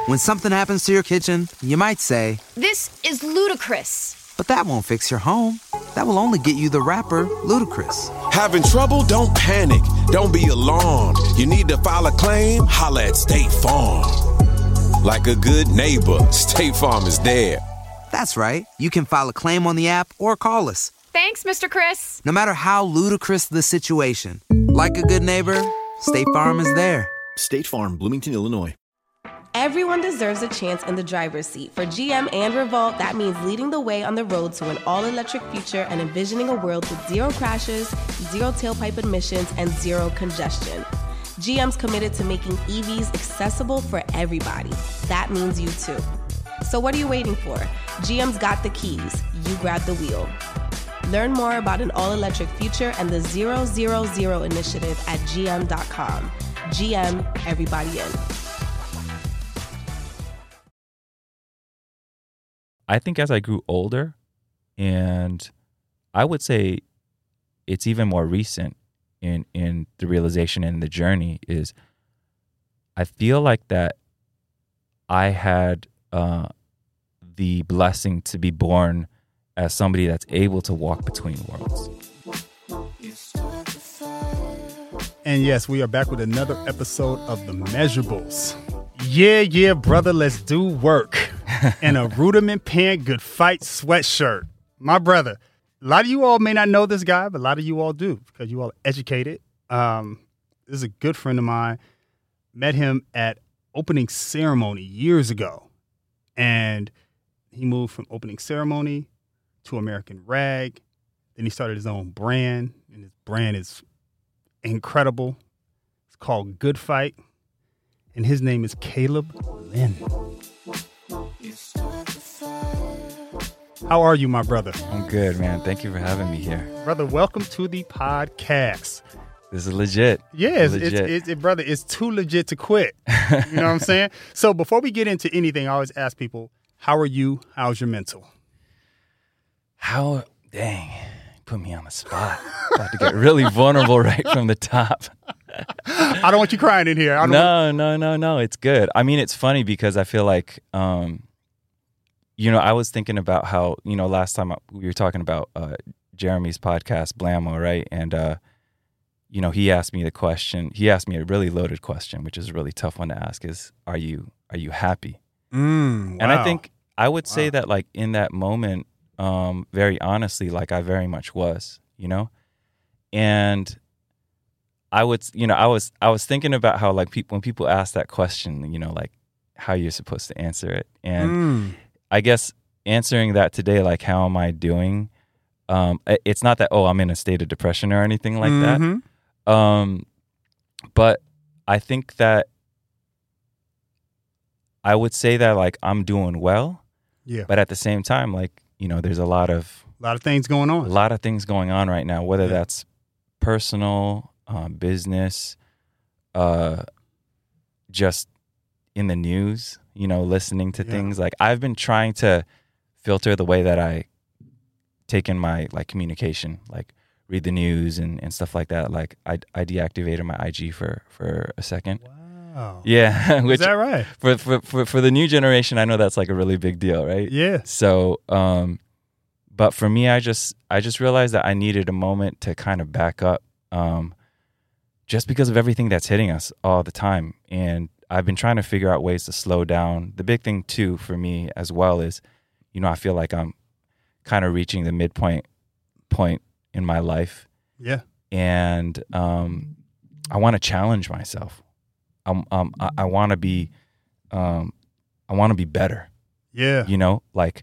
When something happens to your kitchen, you might say, "This is ludicrous." but that won't fix your home. That will only get you the rapper, Ludacris. Having trouble? Don't panic. Don't be alarmed. You need to file a claim? Holla at State Farm. Like a good neighbor, State Farm is there. That's right. You can file a claim on the app or call us. Thanks, Mr. Chris. No matter how ludicrous the situation, like a good neighbor, State Farm is there. State Farm, Bloomington, Illinois. Everyone deserves a chance in the driver's seat. For GM and Revolt, that means leading the way on the road to an all-electric future and envisioning a world with zero crashes, zero tailpipe emissions, and zero congestion. GM's committed to making EVs accessible for everybody. That means you too. So what are you waiting for? GM's got the keys. You grab the wheel. Learn more about an all-electric future and the 000 initiative at gm.com. GM, everybody in. I think as I grew older, and I would say it's even more recent in the realization and the journey, is I feel like that I had the blessing to be born as somebody that's able to walk between worlds. And yes, we are back with another episode of The Measurables. Yeah, brother, let's do work. And a Rudiment Pant Good Fight sweatshirt. My brother, a lot of you all may not know this guy, but a lot of you all do because you all are educated. This is a good friend of mine. Met him at opening ceremony years ago. And he moved from opening ceremony to American Rag. Then he started his own brand, and his brand is incredible. It's called Good Fight. And his name is Caleb Lynn. How are you, my brother? I'm good, man. Thank you for having me here. Brother, welcome to the podcast. This is legit. Yes, legit. brother, it's too legit to quit. You know what I'm saying? So before we get into anything, I always ask people, how are you? How's your mental? Dang, put me on the spot. About to get really vulnerable right from the top. I don't want you crying in here. No. It's good. I mean, it's funny because I feel like, I was thinking about how, last time we were talking about Jeremy's podcast, Blammo, right? And, he asked me a really loaded question, which is a really tough one to ask, is, are you happy? Wow. And I think I would say that, like, in that moment, very honestly, like, I very much was, and I was thinking about how, like, when people ask that question, like, how you're supposed to answer it. And I guess answering that today, like, how am I doing? It's not that, I'm in a state of depression or anything like that. But I think that I would say that, like, I'm doing well. Yeah. But at the same time, like, there's a lot of things going on. A lot of things going on right now, whether that's personal, business, just in the news, listening to things. Like, I've been trying to filter the way that I take in my, like, communication, like read the news and stuff like that. Like, I deactivated my IG for a second. Wow. Yeah. Is that right? For the new generation, I know that's, like, a really big deal, right? Yeah. So, but for me, I just realized that I needed a moment to kind of back up, just because of everything that's hitting us all the time. And I've been trying to figure out ways to slow down. The big thing too for me as well is, I feel like I'm kind of reaching the midpoint in my life. Yeah. And I want to challenge myself. I want to be better. Yeah.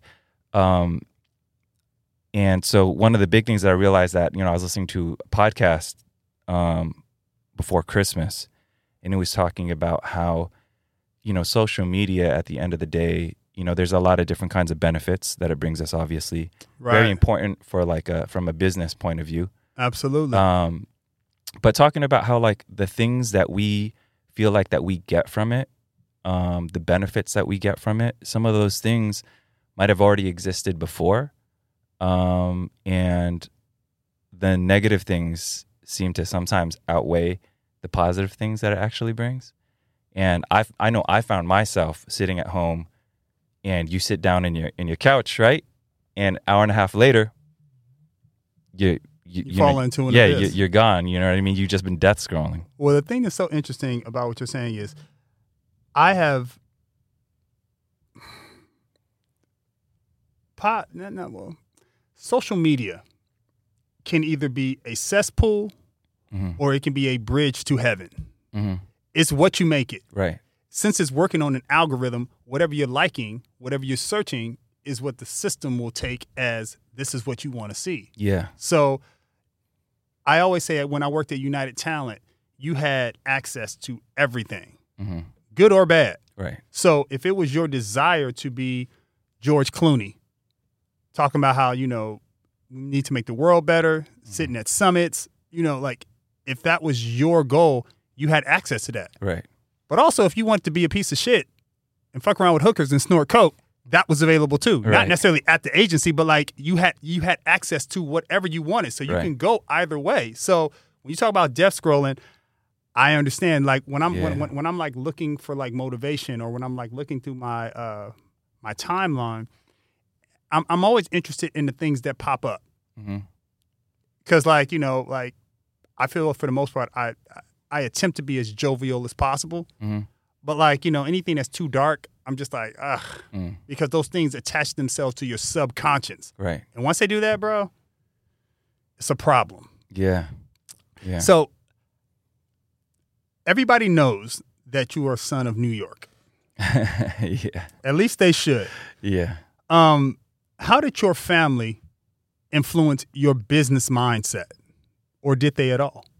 And so one of the big things that I realized that, I was listening to a podcast before Christmas, and it was talking about how, social media at the end of the day, there's a lot of different kinds of benefits that it brings us, obviously. Right. Very important for, like, from a business point of view. Absolutely. But talking about how, like, the things that we feel like that we get from it, the benefits that we get from it, some of those things might have already existed before. And the negative things seem to sometimes outweigh the positive things that it actually brings. And I know I found myself sitting at home, and you sit down in your couch, right? And an hour and a half later, you fall into an abyss. You're gone. You know what I mean? You've just been death scrolling. Well, the thing that's so interesting about what you're saying is, I have social media can either be a cesspool or it can be a bridge to heaven. Mm-hmm. It's what you make it. Right. Since it's working on an algorithm, whatever you're liking, whatever you're searching is what the system will take as this is what you want to see. Yeah. So I always say when I worked at United Talent, you had access to everything, good or bad. Right. So if it was your desire to be George Clooney, talking about how, we need to make the world better, sitting at summits, like if that was your goal, you had access to that. Right. But also if you wanted to be a piece of shit and fuck around with hookers and snort coke, that was available too. Right. Not necessarily at the agency, but like you had access to whatever you wanted. So you can go either way. So when you talk about death scrolling, I understand. Like when I'm like looking for like motivation, or when I'm like looking through my my timeline, I'm always interested in the things that pop up. Because like I feel for the most part I attempt to be as jovial as possible. But like anything that's too dark, I'm just like because those things attach themselves to your subconscious. Right. And once they do that, bro, it's a problem. Yeah. Yeah. So everybody knows that you are a son of New York. Yeah. At least they should. Yeah. How did your family influence your business mindset? Or did they at all?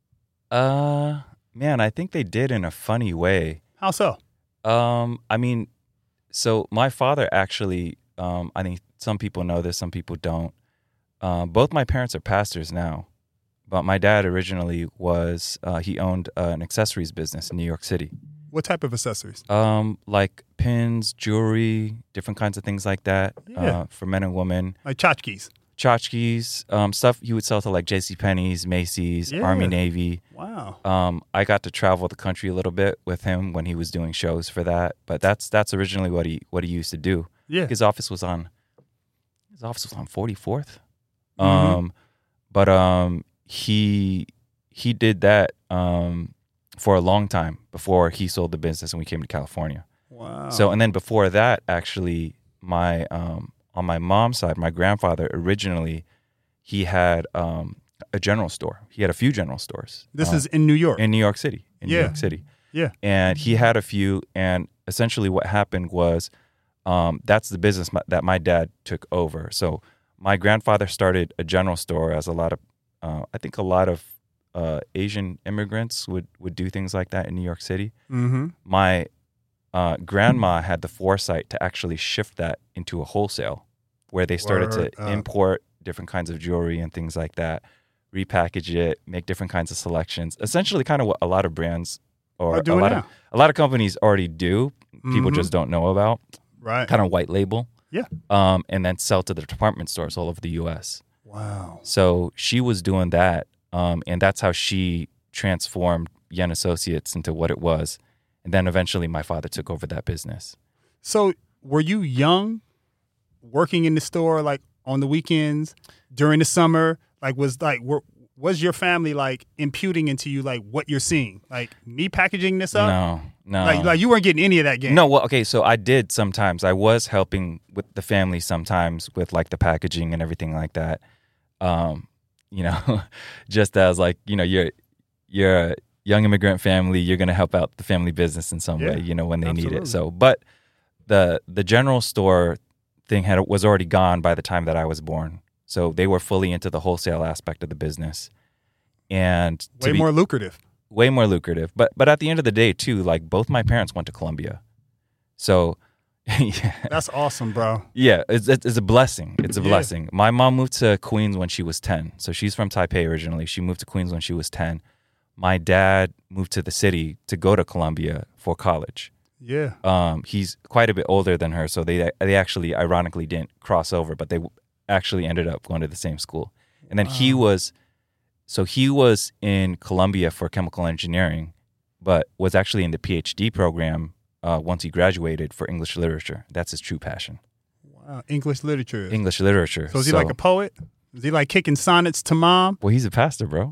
Man, I think they did in a funny way. How so? I mean, so my father actually, I think some people know this, some people don't. Both my parents are pastors now, but my dad originally was, he owned an accessories business in New York City. What type of accessories? Like pins, jewelry, different kinds of things like that. Yeah. For men and women. Like tchotchkes. Tchotchkes, stuff he would sell to like JCPenney's, Macy's, Army, Navy. Wow. I got to travel the country a little bit with him when he was doing shows for that. But that's originally what he used to do. Yeah. His office was on 44th. Mm-hmm. But he did that for a long time before he sold the business and we came to California. Wow. So and then before that, actually, my on my mom's side, my grandfather originally, he had a general store. He had a few general stores. This is in New York? In New York City. New York City. Yeah. And he had a few, and essentially what happened was that's the business that my dad took over. So my grandfather started a general store, as a lot of, I think a lot of Asian immigrants would do things like that in New York City. Mm-hmm. My grandma had the foresight to actually shift that into a wholesale, where they started to import different kinds of jewelry and things like that, repackage it, make different kinds of selections. Essentially, kind of what a lot of brands or a lot of companies already do. People just don't know about. Right. Kind of white label. Yeah. And then sell to the department stores all over the U.S. Wow. So she was doing that, and that's how she transformed Yen Associates into what it was. And then eventually my father took over that business. So were you young, working in the store, like on the weekends, during the summer? Like was your family like imputing into you like what you're seeing? Like me packaging this up? No. Like you weren't getting any of that game? No, well, okay, so I did sometimes. I was helping with the family sometimes with like the packaging and everything like that. Just as like, you're a young immigrant family, you're going to help out the family business in some way, when they need it. So, but the general store thing was already gone by the time that I was born. So they were fully into the wholesale aspect of the business, and way more lucrative. But at the end of the day, too, like both my parents went to Columbia, so that's awesome, bro. Yeah, it's a blessing. It's a blessing. My mom moved to Queens when she was 10, so she's from Taipei originally. She moved to Queens when she was 10. My dad moved to the city to go to Columbia for college. Yeah. He's quite a bit older than her, so they actually ironically didn't cross over, but they actually ended up going to the same school. And then he was in Columbia for chemical engineering, but was actually in the PhD program once he graduated for English literature. That's his true passion. Wow, English literature. English literature. So is he like a poet? Is he like kicking sonnets to mom? Well, he's a pastor, bro.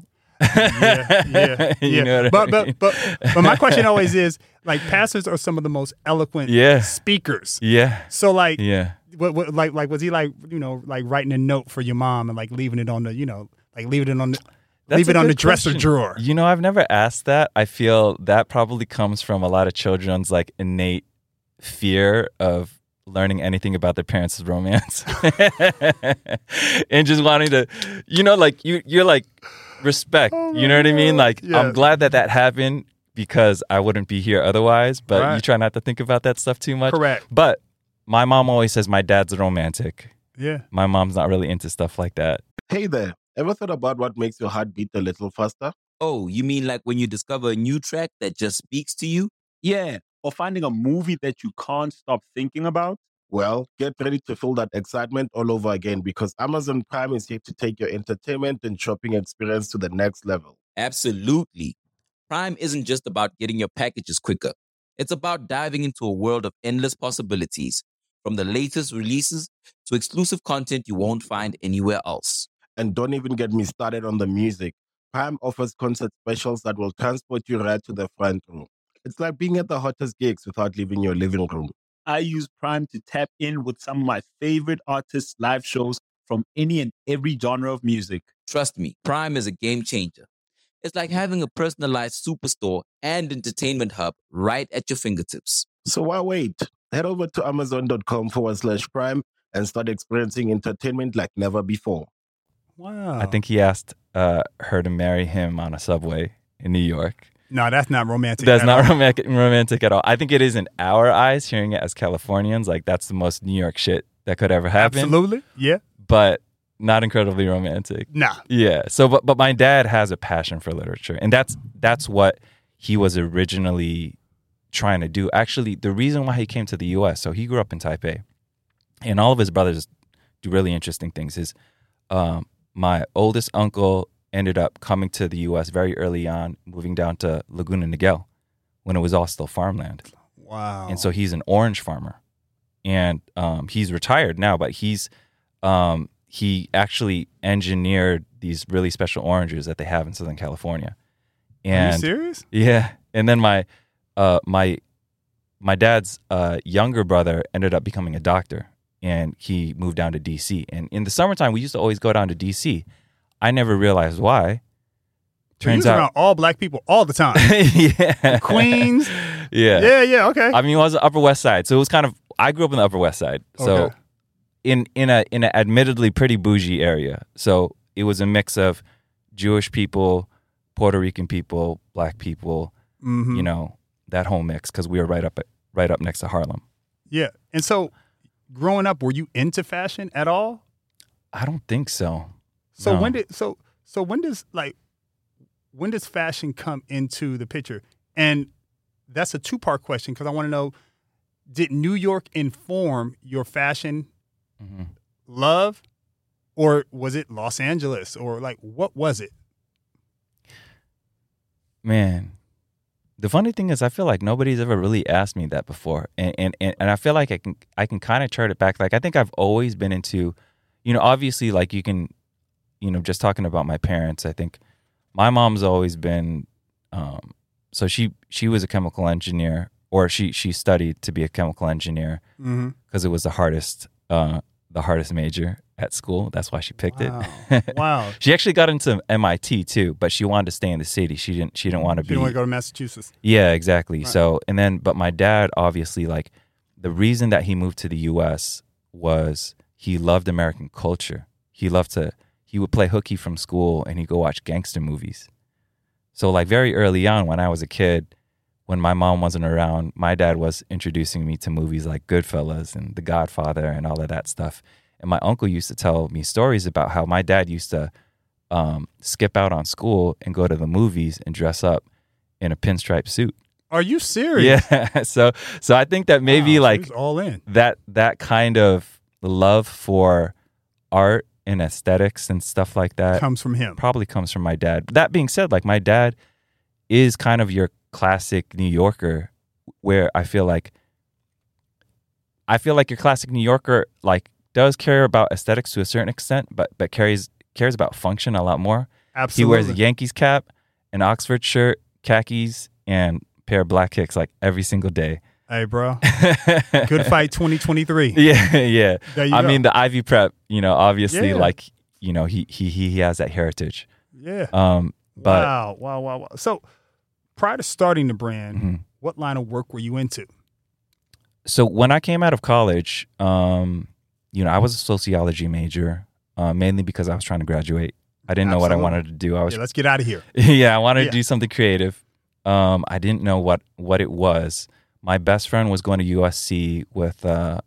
Yeah. You know what I mean? But my question always is, like, pastors are some of the most eloquent speakers. Yeah. So like, what like was he like, you know, like writing a note for your mom and like leaving it on the, you know, like leave it on the dresser drawer? You know, I've never asked that. I feel that probably comes from a lot of children's like innate fear of learning anything about their parents' romance and just wanting to, you know, like you're like respect. You know what I mean? Like, I'm glad that happened because I wouldn't be here otherwise. But you try not to think about that stuff too much. Correct. But my mom always says my dad's a romantic. Yeah. My mom's not really into stuff like that. Hey there. Ever thought about what makes your heart beat a little faster? Oh, you mean like when you discover a new track that just speaks to you? Yeah. Or finding a movie that you can't stop thinking about? Well, get ready to feel that excitement all over again because Amazon Prime is here to take your entertainment and shopping experience to the next level. Absolutely. Prime isn't just about getting your packages quicker. It's about diving into a world of endless possibilities, from the latest releases to exclusive content you won't find anywhere else. And don't even get me started on the music. Prime offers concert specials that will transport you right to the front row. It's like being at the hottest gigs without leaving your living room. I use Prime to tap in with some of my favorite artists' live shows from any and every genre of music. Trust me, Prime is a game changer. It's like having a personalized superstore and entertainment hub right at your fingertips. So why wait? Head over to amazon.com/Prime and start experiencing entertainment like never before. Wow. I think he asked her to marry him on a subway in New York. No, that's not romantic. That's not romantic at all. I think it is in our eyes, hearing it as Californians, like that's the most New York shit that could ever happen. Absolutely, yeah. But not incredibly romantic. Nah. Yeah. So, but my dad has a passion for literature, and that's what he was originally trying to do. Actually, the reason why he came to the U.S. So he grew up in Taipei, and all of his brothers do really interesting things. My oldest uncle ended up coming to the U.S. very early on, moving down to Laguna Niguel when it was all still farmland. Wow. And so he's an orange farmer. And he's retired now, but he actually engineered these really special oranges that they have in Southern California. And, are you serious? Yeah. And then my dad's younger brother ended up becoming a doctor, and he moved down to D.C. And in the summertime, we used to always go down to D.C. I never realized why. Turns out around all black people all the time. Yeah. Queens. Yeah. Yeah, okay. I mean, it was the Upper West Side. So it was kind of, I grew up in the Upper West Side. So in an admittedly pretty bougie area. So it was a mix of Jewish people, Puerto Rican people, black people, you know, that whole mix, because we were right up next to Harlem. Yeah. And so growing up, were you into fashion at all? I don't think so. So no. when does fashion come into the picture? And that's a two-part question, because I want to know, did New York inform your fashion love, or was it Los Angeles, or like what was it? Man, the funny thing is, I feel like nobody's ever really asked me that before, and I feel like I can kind of chart it back. Like I think I've always been into, you know, obviously, like you can, you know, just talking about my parents, I think my mom's always been, so she was a chemical engineer, or she studied to be a chemical engineer because it was the hardest major at school. That's why she picked it. Wow. She actually got into MIT too, but she wanted to stay in the city. She didn't want to She didn't want to go to Massachusetts. Yeah, exactly. Right. So, but my dad, obviously, like the reason that he moved to the U.S. was he loved American culture. He would play hooky from school and he'd go watch gangster movies. So like very early on when I was a kid, when my mom wasn't around, my dad was introducing me to movies like Goodfellas and The Godfather and all of that stuff. And my uncle used to tell me stories about how my dad used to skip out on school and go to the movies and dress up in a pinstripe suit. Are you serious? Yeah. So I think that maybe like all in. that kind of love for art and aesthetics and stuff like that comes from him. Probably comes from my dad. That being said, like my dad is kind of your classic New Yorker, where I feel like your classic New Yorker like does care about aesthetics to a certain extent, but cares about function a lot more. Absolutely. He wears a Yankees cap, an Oxford shirt, khakis, and a pair of black kicks like every single day. Hey, bro. Good Fight 2023. Yeah. There you I go. mean, the Ivy Prep, obviously, Yeah. like, he has that heritage. Yeah. But Wow. So prior to starting the brand, what line of work were you into? so when I came out of college, I was a sociology major, mainly because I was trying to graduate. I didn't know what I Absolutely. wanted to do. I was Let's get out of here. I wanted to do something creative. I didn't know what it was. My best friend was going to USC with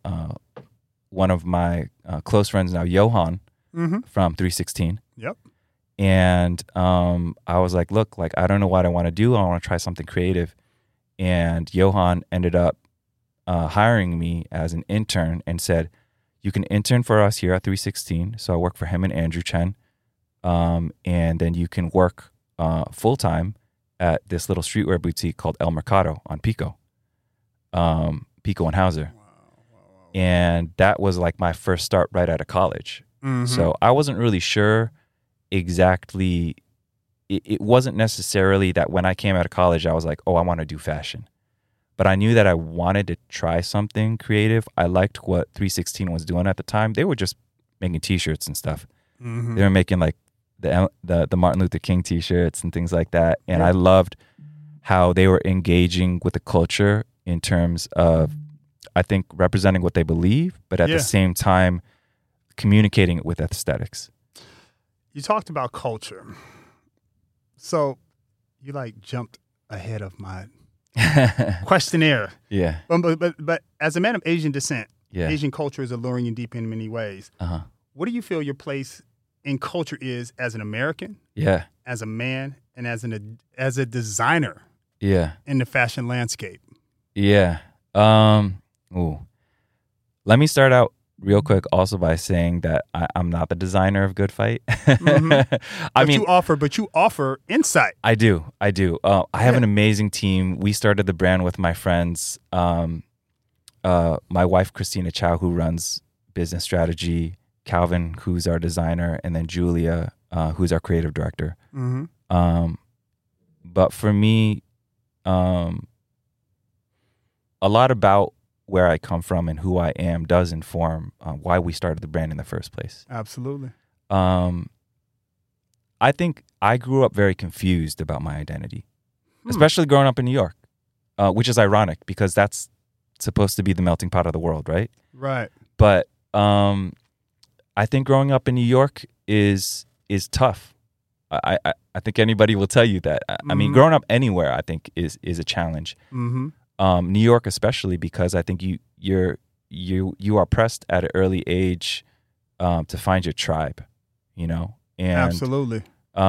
one of my close friends now, Johan, from 316. Yep. And I was like, look, like, I don't know what I want to do. I want to try something creative. And Johan ended up hiring me as an intern and said, you can intern for us here at 316. So I work for him and Andrew Chen. And then you can work full-time at this little streetwear boutique called El Mercado on Pico. Pico and Hauser. And that was like my first start right out of college. So I wasn't really sure exactly. It wasn't necessarily that when I came out of college, I was like, oh, I want to do fashion. But I knew that I wanted to try something creative. I liked what 316 was doing at the time. They were just making T-shirts and stuff. They were making like the Martin Luther King T-shirts and things like that. And I loved how they were engaging with the culture in terms of, I think, representing what they believe, but at the same time, communicating it with aesthetics. You talked about culture. So you like jumped ahead of my questionnaire. Yeah. But as a man of Asian descent, Yeah. Asian culture is alluring and deep in many ways. What do you feel your place in culture is as an American, Yeah. as a man, and as a designer Yeah. in the fashion landscape? Yeah. Let me start out real quick also by saying that I'm not the designer of Good Fight. But you offer insight. I do. I have an amazing team. We started the brand with my friends. My wife, Christina Chow, who runs business strategy, Calvin, who's our designer, and then Julia, who's our creative director. But for me, a lot about where I come from and who I am does inform why we started the brand in the first place. Absolutely. I think I grew up very confused about my identity, especially growing up in New York, which is ironic because that's supposed to be the melting pot of the world, right? Right. But I think growing up in New York is tough. I think anybody will tell you that. I mean, growing up anywhere, I think is a challenge. New York especially, because I think you are pressed at an early age to find your tribe, and absolutely.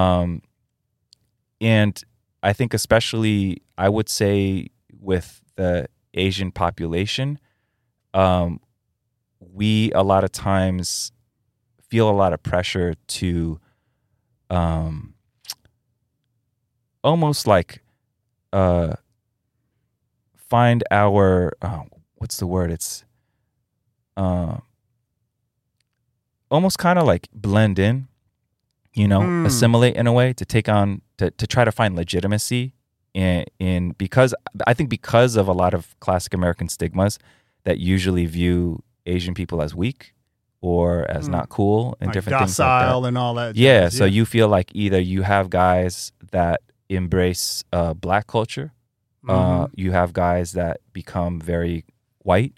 And I think especially I would say with the Asian population, we a lot of times feel a lot of pressure to almost like find our what's the word? It's almost kind of like blend in, assimilate in a way to take on to try to find legitimacy in because I think because of a lot of classic American stigmas that usually view Asian people as weak or as not cool and like different things docile like that. and all that. Yeah, so you feel like either you have guys that embrace black culture, you have guys that become very white,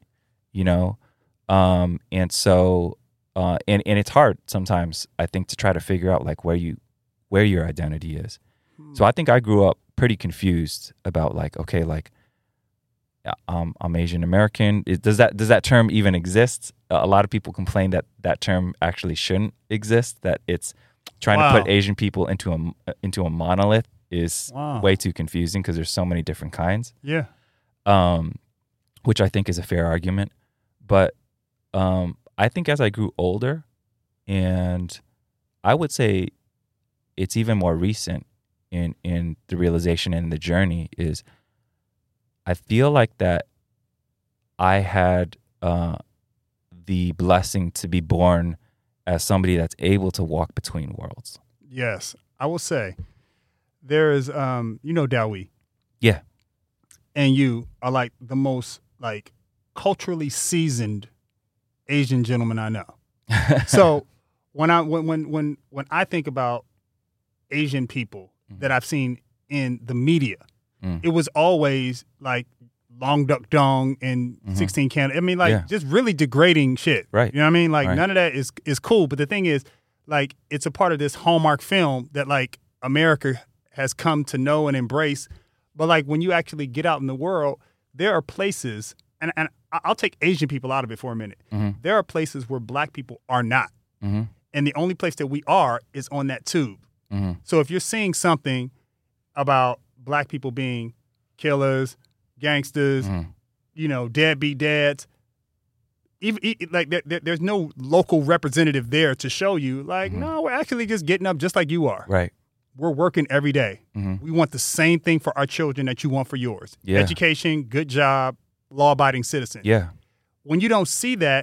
and so and it's hard sometimes, I think, to try to figure out like where your identity is. So I think I grew up pretty confused about like, okay, like I'm Asian American. Does that term even exist? A lot of people complain that term actually shouldn't exist. That it's trying to put Asian people into a monolith is way too confusing because there's so many different kinds. Yeah. Which I think is a fair argument, but I think as I grew older, and I would say it's even more recent in the realization and the journey is I feel like that I had the blessing to be born as somebody that's able to walk between worlds. Yes, I will say there is, Dowie. Yeah. And you are like the most like culturally seasoned Asian gentleman I know. So when I think about Asian people that I've seen in the media, it was always like Long Duck Dong and 16 Candles. I mean, like just really degrading shit. Right. You know what I mean? Like Right. none of that is cool. But the thing is, like, it's a part of this Hallmark film that like America has come to know and embrace. But like when you actually get out in the world, there are places, and I'll take Asian people out of it for a minute. There are places where black people are not. And the only place that we are is on that tube. So if you're seeing something about black people being killers, gangsters, deadbeat dads, even like there's no local representative there to show you. Like, no, we're actually just getting up just like you are. Right. We're working every day. We want the same thing for our children that you want for yours. Yeah. Education, good job, law-abiding citizen. Yeah. When you don't see that,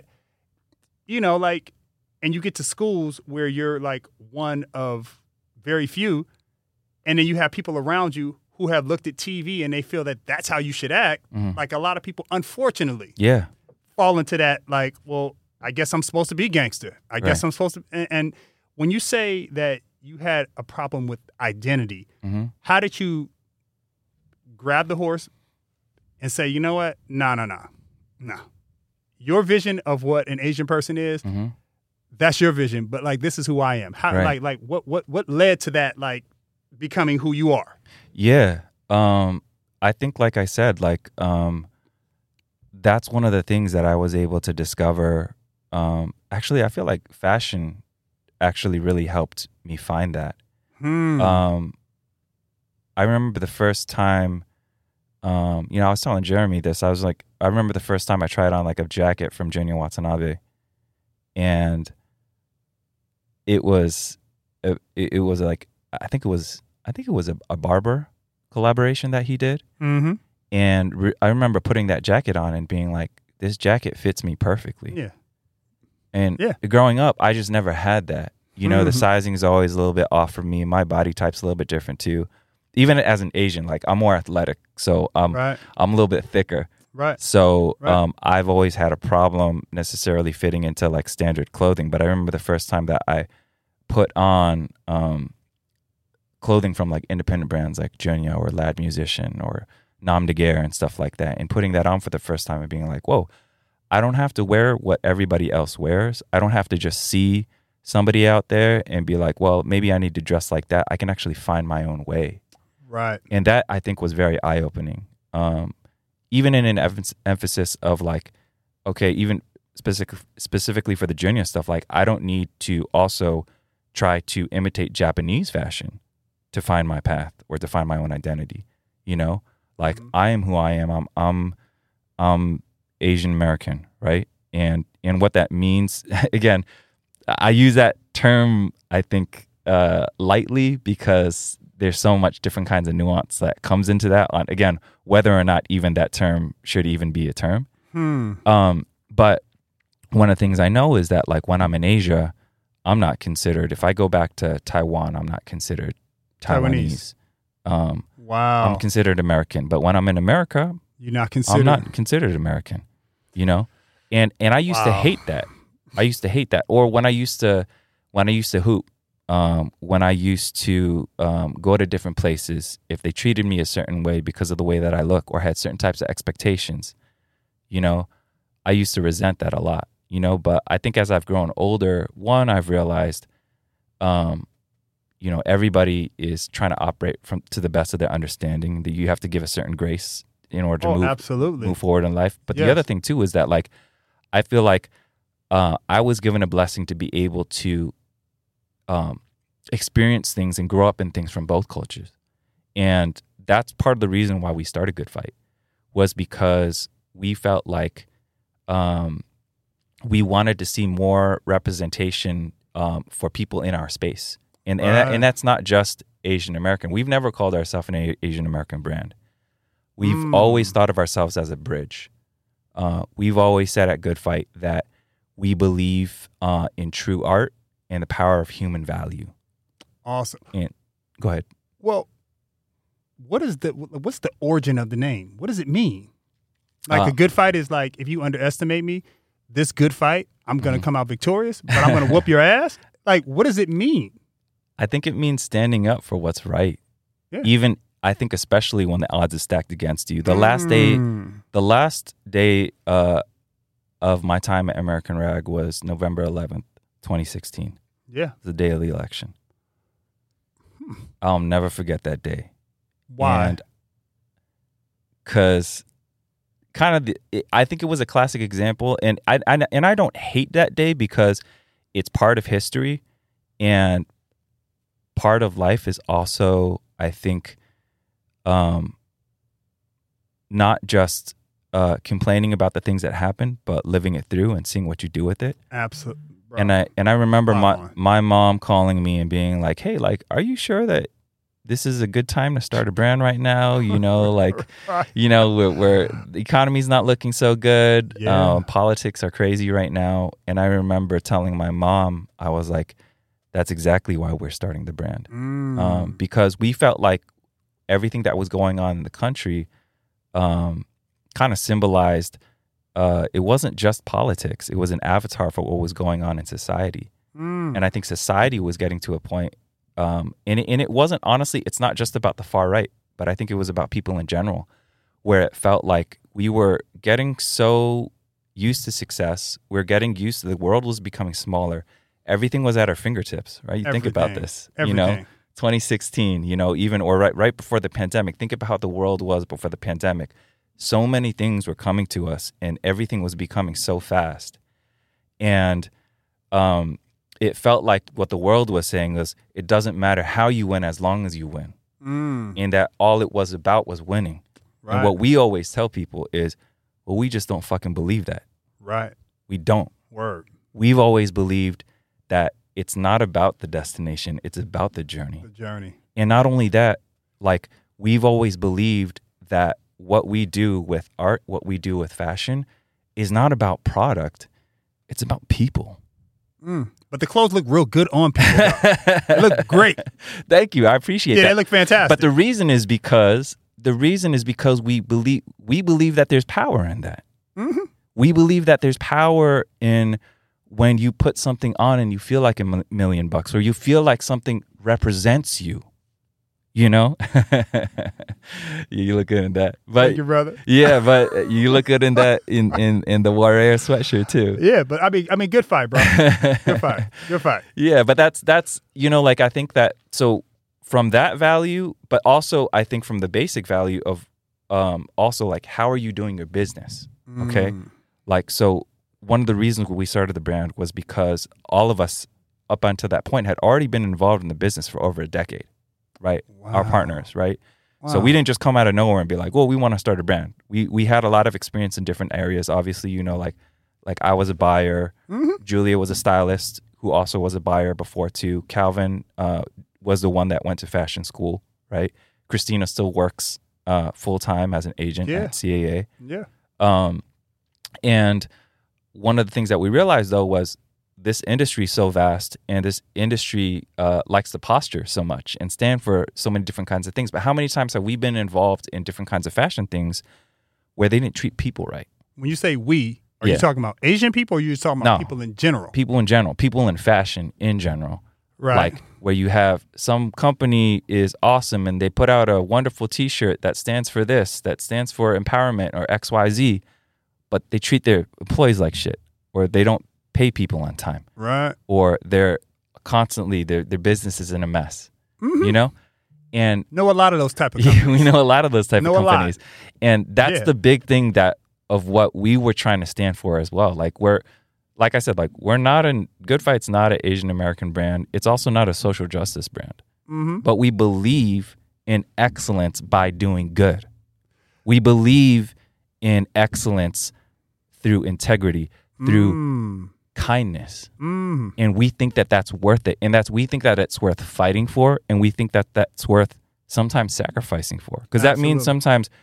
and you get to schools where you're like one of very few, and then you have people around you who have looked at TV and they feel that that's how you should act. Like a lot of people, unfortunately, fall into that. Like, well, I guess I'm supposed to be gangster. I guess I'm supposed to. And when you say that you had a problem with identity, how did you grab the horse and say, you know what? No. Your vision of what an Asian person is, that's your vision. But like, this is who I am. How, like, what led to that? Like, becoming who you are. Yeah. I think, like I said, like, that's one of the things that I was able to discover. Actually, I feel like fashion actually really helped me find that. I remember the first time, I was telling Jeremy this. I was like, I remember the first time I tried on like a jacket from Junya Watanabe, and it was like, I think it was a barber collaboration that he did. And I remember putting that jacket on and being like, this jacket fits me perfectly. Yeah. And growing up, I just never had that. The sizing is always a little bit off for me. My body type's a little bit different too. Even as an Asian, like I'm more athletic, so I'm a little bit thicker. Right. So I've always had a problem necessarily fitting into like standard clothing. But I remember the first time that I put on clothing from like independent brands like Junya or Lad Musician or Nam de Guerre and stuff like that, and putting that on for the first time and being like, whoa, I don't have to wear what everybody else wears. I don't have to just see somebody out there and be like, well, maybe I need to dress like that. I can actually find my own way. Right. And that, I think, was very eye-opening. Even in an emphasis of like, okay, even specifically for the Junya stuff, like I don't need to also try to imitate Japanese fashion to find my path or to find my own identity. Like I am who I am. I'm Asian American, right? And what that means, again, I use that term, I think, lightly because there's so much different kinds of nuance that comes into that on, again, whether or not even that term should even be a term. But one of the things I know is that like when I'm in Asia, I'm not considered, if I go back to Taiwan, I'm not considered Taiwanese. Wow. I'm considered American. But when I'm in America, you're not considered. I'm not considered American, And I used to hate that. I used to hate that. Or when I used to hoop, when I used to go to different places, if they treated me a certain way because of the way that I look or had certain types of expectations, I used to resent that a lot, But I think as I've grown older, I've realized, everybody is trying to operate to the best of their understanding, that you have to give a certain grace in order to move forward in life. But the other thing too is that like, I feel like I was given a blessing to be able to experience things and grow up in things from both cultures. And that's part of the reason why we started Good Fight, was because we felt like we wanted to see more representation for people in our space. And that's not just Asian American. We've never called ourselves an Asian American brand. We've always thought of ourselves as a bridge. We've always said at Good Fight that we believe in true art and the power of human value. Awesome. And go ahead. Well, what's the origin of the name? What does it mean? Like a good fight is like, if you underestimate me, this good fight, I'm going to come out victorious, but I'm going to whoop your ass? Like, what does it mean? I think it means standing up for what's right. Yeah. Even, I think especially when the odds are stacked against you. The last day of my time at American Rag was November 11th, 2016. Yeah. The day of the election. I'll never forget that day. Why? Because I think it was a classic example, and I don't hate that day because it's part of history, and part of life is also, I think, not just complaining about the things that happen, but living it through and seeing what you do with it. Absolutely. And I remember my mom calling me and being like, "Hey, like, are you sure that this is a good time to start a brand right now? You know, like, you know, where the economy's not looking so good. Yeah. Politics are crazy right now." And I remember telling my mom, I was like, "That's exactly why we're starting the brand." Because we felt like everything that was going on in the country kind of symbolized, it wasn't just politics. It was an avatar for what was going on in society. And I think society was getting to a point, and it wasn't, honestly, it's not just about the far right, but I think it was about people in general, where it felt like we were getting so used to success. We're getting used to, the world was becoming smaller. Everything was at our fingertips, right? You think about this, you know, 2016, you know, even, or right before the pandemic. Think about how the world was before the pandemic. So many things were coming to us, and everything was becoming so fast. And it felt like what the world was saying was, it doesn't matter how you win as long as you win. And that all it was about was winning. Right. And what we always tell people is, well, we just don't fucking believe that. Right. We don't. Word. We've always believed that it's not about the destination, it's about the journey. The journey. And not only that, like, we've always believed that what we do with art, what we do with fashion, is not about product, it's about people. But the clothes look real good on people. They look great. Thank you. I appreciate that. Yeah, they look fantastic. But the reason is because we believe that there's power in that. We believe that there's power in when you put something on and you feel like $1 million, or you feel like something represents you. You know, you look good in that. But, thank you, brother. Yeah, but you look good in that in the Warrior sweatshirt too. Yeah, but I mean, good fight, bro. Good fight. Yeah, but that's you know, like, I think that, so from that value, but also I think from the basic value of also, like, how are you doing your business? Okay, like, so one of the reasons we started the brand was because all of us up until that point had already been involved in the business for over a decade. Right. Wow. Our partners. Right. Wow. So we didn't just come out of nowhere and be like, well, we want to start a brand. We had a lot of experience in different areas. Obviously, you know, like I was a buyer. Julia was a stylist who also was a buyer before too. Calvin was the one that went to fashion school. Right. Christina still works full time as an agent at CAA. Yeah. And one of the things that we realized, though, was this industry is so vast, and this industry likes to posture so much and stand for so many different kinds of things. But how many times have we been involved in different kinds of fashion things where they didn't treat people right? When you say we, are you talking about Asian people, or are you talking about people in general? People in general. People in fashion in general. Right. Like, where you have some company is awesome and they put out a wonderful T-shirt that stands for this, that stands for empowerment or XYZ, but they treat their employees like shit, or they don't pay people on time, right? Or they're constantly, their business is in a mess, you know? And know a lot of those type of companies. We know a lot of those type of companies. And that's the big thing that of what we were trying to stand for as well. Like, like I said, like, we're not Good Fight's not an Asian American brand. It's also not a social justice brand. But we believe in excellence by doing good. We believe in excellence through integrity, through kindness. And we think that that's worth it. And we think that it's worth fighting for. And we think that that's worth sometimes sacrificing for. Because that means sometimes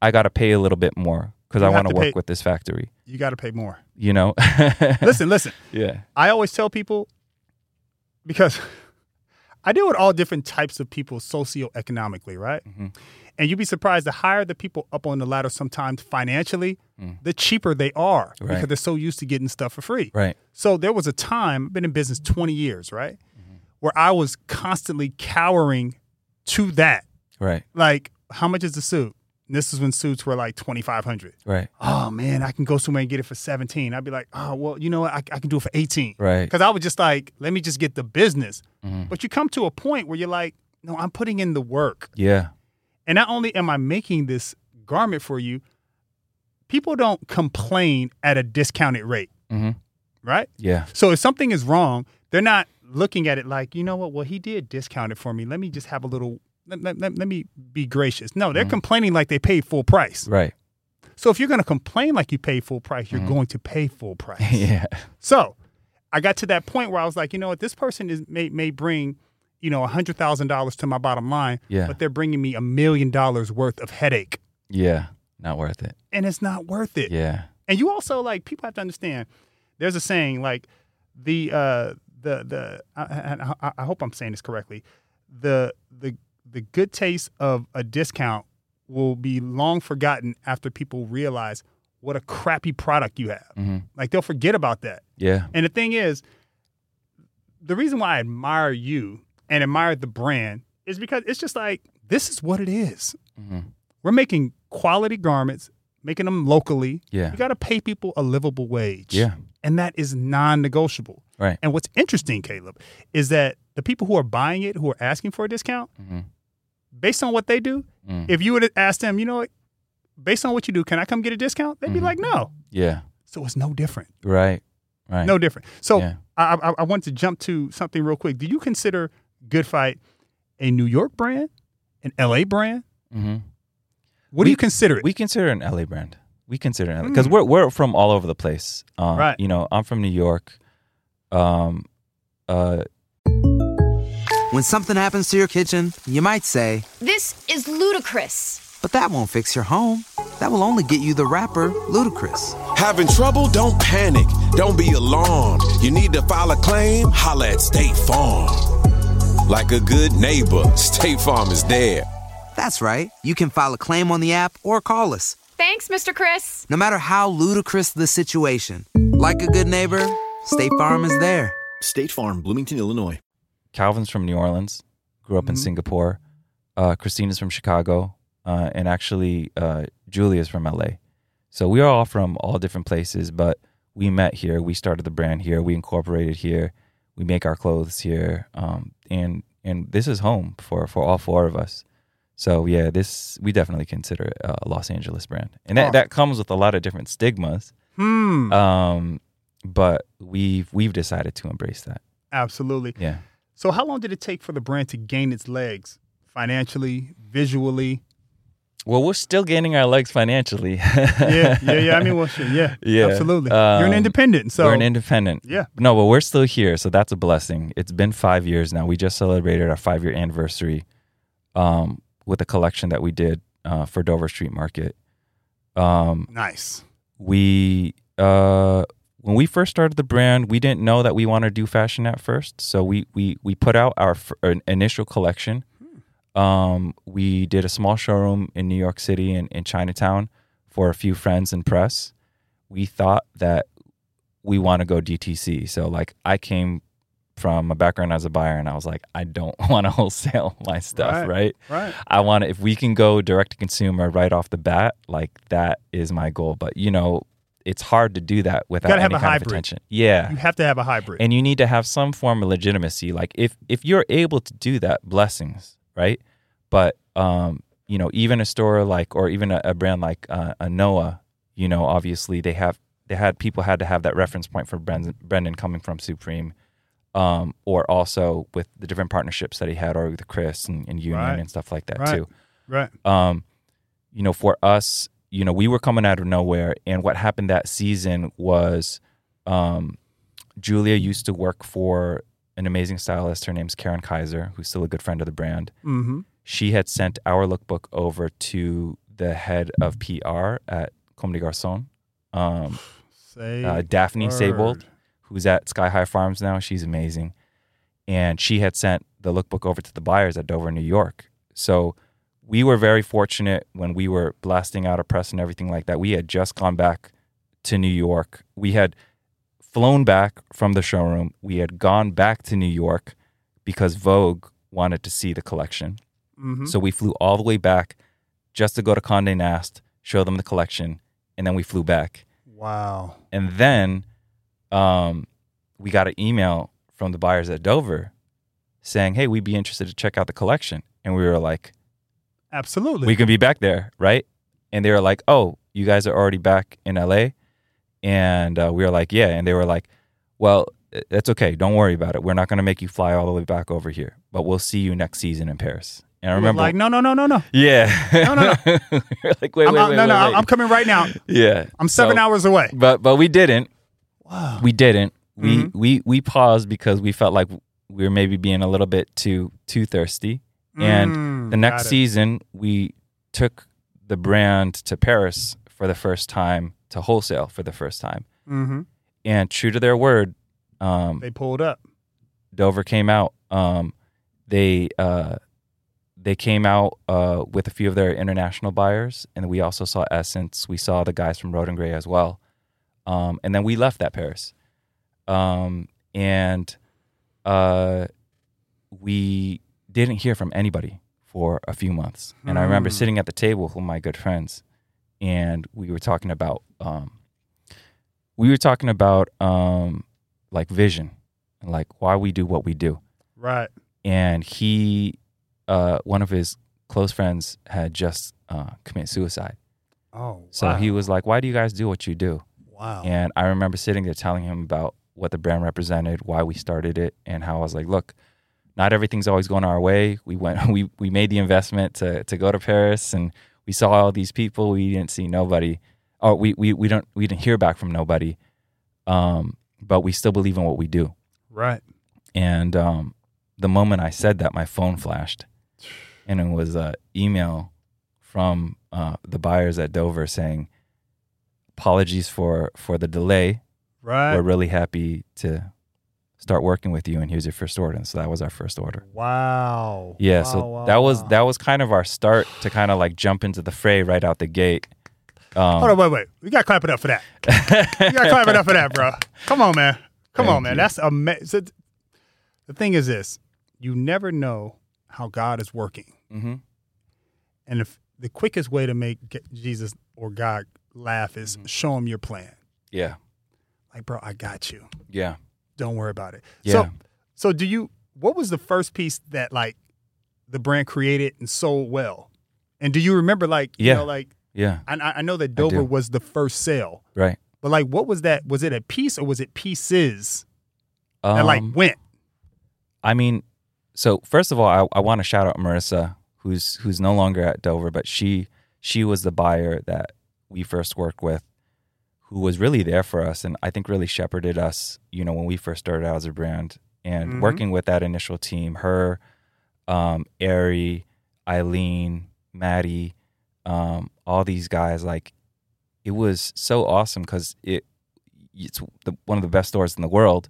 I got to pay a little bit more because I want to work with this factory. You got to pay more. You know? Listen. Yeah. I always tell people, because I deal with all different types of people socioeconomically, right? Mm-hmm. And you'd be surprised, the higher the people up on the ladder sometimes financially, the cheaper they are because they're so used to getting stuff for free. Right. So there was a time, I've been in business 20 years, right? Where I was constantly cowering to that. Right. Like, how much is the suit? And this is when suits were like $2,500. Right. Oh, man, I can go somewhere and get it for $17. I'd be like, oh, well, you know what? I can do it for $18. Right. Because I was just like, let me just get the business. But you come to a point where you're like, no, I'm putting in the work. Yeah. And not only am I making this garment for you, people don't complain at a discounted rate, right? Yeah. So if something is wrong, they're not looking at it like, you know what? Well, he did discount it for me. Let me just have a little, let me be gracious. No, they're complaining like they paid full price. Right. So if you're going to complain like you paid full price, you're going to pay full price. Yeah. So I got to that point where I was like, you know what? This person may bring, you know, $100,000 to my bottom line, but they're bringing me $1 million worth of headache. Yeah. Not worth it. And it's not worth it. Yeah. And you also, like, people have to understand, there's a saying, like, I hope I'm saying this correctly, the good taste of a discount will be long forgotten after people realize what a crappy product you have. Like, they'll forget about that. Yeah. And the thing is, the reason why I admire you and admire the brand is because it's just like, this is what it is. We're making quality garments, making them locally. Yeah. You got to pay people a livable wage. Yeah. And that is non-negotiable. Right. And what's interesting, Caleb, is that the people who are buying it, who are asking for a discount, based on what they do, if you would have asked them, you know what, based on what you do, can I come get a discount? They'd be like, no. Yeah. So it's no different. Right. Right. No different. So I want to jump to something real quick. Do you consider Good Fight a New York brand, an LA brand? What do you consider it? We consider it an LA brand. We consider it because we're from all over the place. Right. You know, I'm from New York. When something happens to your kitchen, you might say, This is ludicrous. but that won't fix your home. That will only get you the rapper, Ludacris. Having trouble? Don't panic. Don't be alarmed. You need to file a claim? Holla at State Farm. Like a good neighbor, State Farm is there. That's right. You can file a claim on the app or call us. Thanks, Mr. Chris. No matter how ludicrous the situation, like a good neighbor, State Farm is there. State Farm, Bloomington, Illinois. Calvin's from New Orleans, grew up in Singapore. Christina's from Chicago, and actually Julia's from LA. So we are all from all different places, but we met here. We started the brand here. We incorporated here. We make our clothes here, and this is home for all four of us. So yeah, we definitely consider it a Los Angeles brand, and that comes with a lot of different stigmas. But we've decided to embrace that. Absolutely. Yeah. So how long did it take for the brand to gain its legs financially, visually? Well, we're still gaining our legs financially. Yeah. I mean, well, sure. Yeah, absolutely. You're an independent. So we're an independent. Yeah. No, but we're still here, so that's a blessing. It's been 5 years now. We just celebrated our 5-year anniversary with a collection that we did for Dover Street Market. Nice. When we first started the brand, we didn't know that we wanted to do fashion at first. So we put out our initial collection. We did a small showroom in New York City and in Chinatown for a few friends and press. We thought that we want to go DTC. So like I came from a background as a buyer and I was like, I don't want to wholesale my stuff, right? I want to, if we can go direct to consumer right off the bat, like that is my goal. But you know, it's hard to do that without any kind of attention. Yeah. You have to have a hybrid. And you need to have some form of legitimacy. Like if you're able to do that, blessings, right? But, you know, even a store like, or even a brand like a Noah, you know, obviously people had to have that reference point for Brendan coming from Supreme, or also with the different partnerships that he had, or with Chris and Union and stuff like that too. Right. You know, for us, you know, we were coming out of nowhere, and what happened that season was Julia used to work for an amazing stylist. Her name's Karen Kaiser, who's still a good friend of the brand. She had sent our lookbook over to the head of PR at Comme des Garçons. Say Daphne word. Seybold, who's at Sky High Farms now. She's amazing. And she had sent the lookbook over to the buyers at Dover, New York. So we were very fortunate when we were blasting out a press and everything like that. We had just gone back to New York. We had flown back from the showroom. We had gone back to New York because Vogue wanted to see the collection. Mm-hmm. So we flew all the way back just to go to Condé Nast, show them the collection, and then we flew back. Wow. And then we got an email from the buyers at Dover saying, hey, we'd be interested to check out the collection. And we were like, absolutely. we can be back there, right? And they were like, oh, you guys are already back in LA? And we were like, yeah. And they were like, well, that's okay. Don't worry about it. We're not going to make you fly all the way back over here, but we'll see you next season in Paris. And I remember, like, no. Yeah. No. We're like, wait. I'm coming right now. Yeah. I'm 7 hours away. But we didn't. Wow. We didn't. Mm-hmm. We paused because we felt like we were maybe being a little bit too thirsty. And the next season, we took the brand to Paris for the first time, to wholesale for the first time. Mm-hmm. And true to their word, they pulled up. Dover came out. They came out with a few of their international buyers, and we also saw Essence. We saw the guys from Road and Grey as well. And then we left that Paris. And we didn't hear from anybody for a few months. And I remember sitting at the table with my good friends, and we were talking about like vision and like why we do what we do. Right. And he, one of his close friends had just committed suicide. Oh, so wow. he was like, why do you guys do what you do? Wow. And I remember sitting there telling him about what the brand represented, why we started it, and how I was like, look, not everything's always going our way. We made the investment to go to Paris, and we saw all these people. We didn't see nobody. Or we didn't hear back from nobody. But we still believe in what we do. Right. And the moment I said that, my phone flashed, and it was an email from the buyers at Dover saying, apologies for the delay. Right. We're really happy to start working with you, and here's your first order. And so that was our first order. Wow. Yeah, wow, that was kind of our start to kind of like jump into the fray right out the gate. Hold on, wait. We got to clap it up for that. We got to clap it up for that, bro. Come on, man. Come on, man. That's amazing. The thing is this. You never know how God is working. Mm-hmm. And if the quickest way to make Jesus or God laugh is show him your plan. Yeah. Like, bro, I got you. Yeah. Don't worry about it. Yeah. So what was the first piece that like the brand created and sold well? And do you remember yeah. I know that Dover was the first sale. Right. But like, what was that? Was it a piece or was it pieces that like went? I mean, so first of all, I want to shout out Marissa, who's no longer at Dover, but she was the buyer that we first worked with, who was really there for us, and I think really shepherded us, when we first started out as a brand. And working with that initial team, her, Ari, Eileen, Maddie, all these guys, like, it was so awesome because it's one of the best stores in the world,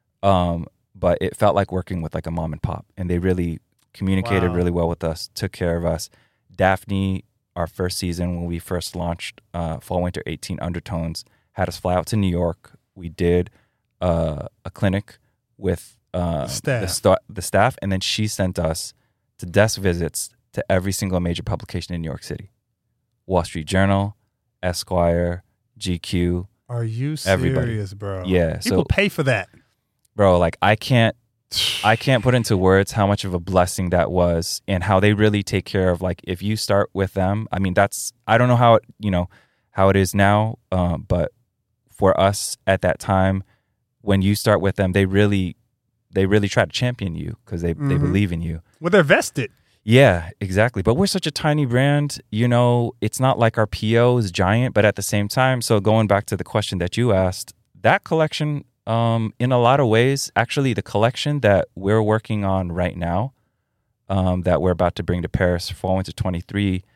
but it felt like working with like a mom and pop, and they really communicated really well with us, took care of us. Daphne, our first season when we first launched Fall/Winter 18 Undertones, had us fly out to New York. We did a clinic with the staff, and then she sent us to desk visits to every single major publication in New York City. Wall Street Journal, Esquire, GQ. Are you serious, everybody. Bro? Yeah. People pay for that. Bro, like I can't put into words how much of a blessing that was, and how they really take care of, like, if you start with them, I mean, I don't know how it is now, but for us at that time, when you start with them, they really try to champion you because they believe in you. Well, they're vested. Yeah, exactly. But we're such a tiny brand, it's not like our PO is giant, but at the same time, so going back to the question that you asked, that collection, in a lot of ways, actually the collection that we're working on right now, that we're about to bring to Paris Fall/Winter 23,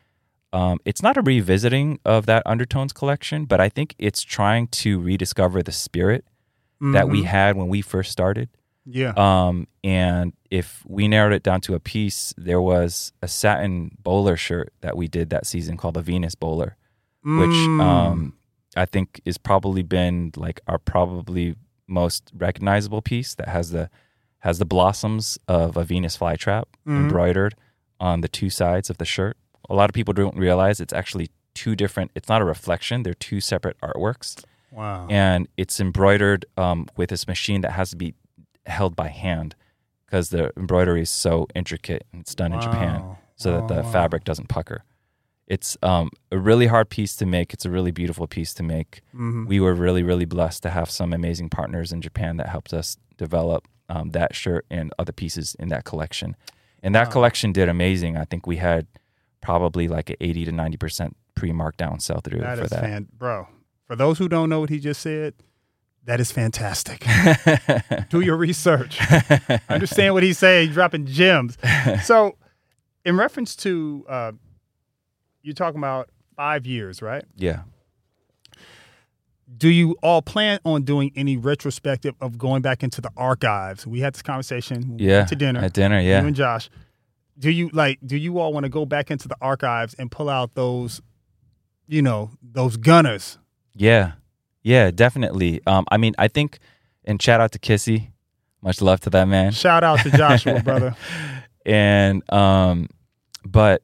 it's not a revisiting of that Undertones collection, but I think it's trying to rediscover the spirit that we had when we first started. Yeah. And if we narrowed it down to a piece, there was a satin bowler shirt that we did that season called the Venus Bowler, which I think is probably been like our probably most recognizable piece that has the blossoms of a Venus flytrap embroidered on the two sides of the shirt. A lot of people don't realize it's actually two different, it's not a reflection, they're two separate artworks. Wow. And it's embroidered with this machine that has to be held by hand because the embroidery is so intricate and it's done in Japan so that the fabric doesn't pucker. It's a really hard piece to make. It's a really beautiful piece to make. We were really, really blessed to have some amazing partners in Japan that helped us develop that shirt and other pieces in that collection. And that collection did amazing. I think we had probably like an 80 to 90% pre-markdown sell-through for that. Bro, for those who don't know what he just said, that is fantastic. Do your research. Understand what he's saying. He's dropping gems. So in reference to, you're talking about 5 years, right? Yeah. Do you all plan on doing any retrospective of going back into the archives? We had this conversation. We went to dinner. At dinner, yeah. You and Josh. Do you all want to go back into the archives and pull out those, those gunners? Yeah. Yeah, definitely. I mean, I think, and shout out to Kissy. Much love to that man. Shout out to Joshua, brother. And, but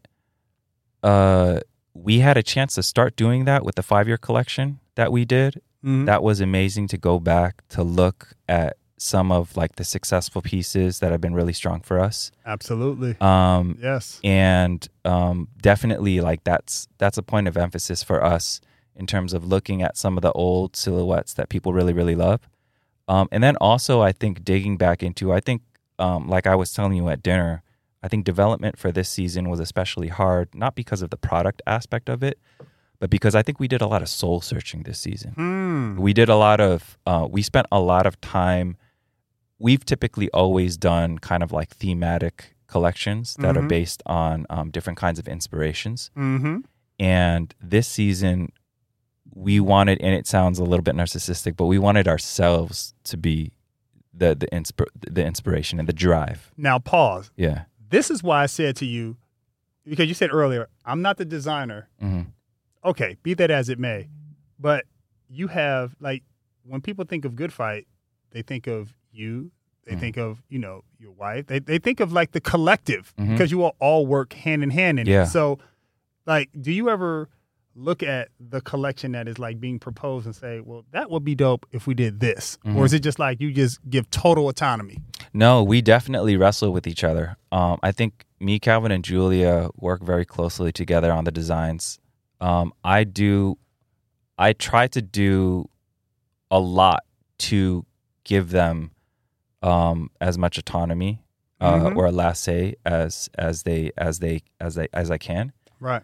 we had a chance to start doing that with the 5-year collection that we did. That was amazing to go back to look at some of like the successful pieces that have been really strong for us. Absolutely. Yes. And definitely like that's a point of emphasis for us in terms of looking at some of the old silhouettes that people really, really love. And then also I think digging back into, like I was telling you at dinner, I think development for this season was especially hard, not because of the product aspect of it, but because I think we did a lot of soul searching this season. We did a lot of, we spent a lot of time. We've typically always done kind of like thematic collections that are based on different kinds of inspirations. And this season, we wanted, and it sounds a little bit narcissistic, but we wanted ourselves to be the inspiration and the drive. Now pause. Yeah. This is why I said to you, because you said earlier, I'm not the designer. Okay, be that as it may. But you have, like, when people think of Good Fight, they think of you. They think of, your wife. They think of, like, the collective because you all work hand in hand in it. So, like, do you ever look at the collection that is, like, being proposed and say, well, that would be dope if we did this? Or is it just like you just give total autonomy? No, we definitely wrestle with each other. I think me, Calvin, and Julia work very closely together on the designs. I try to do a lot to give them as much autonomy or a laissez as I can. Right.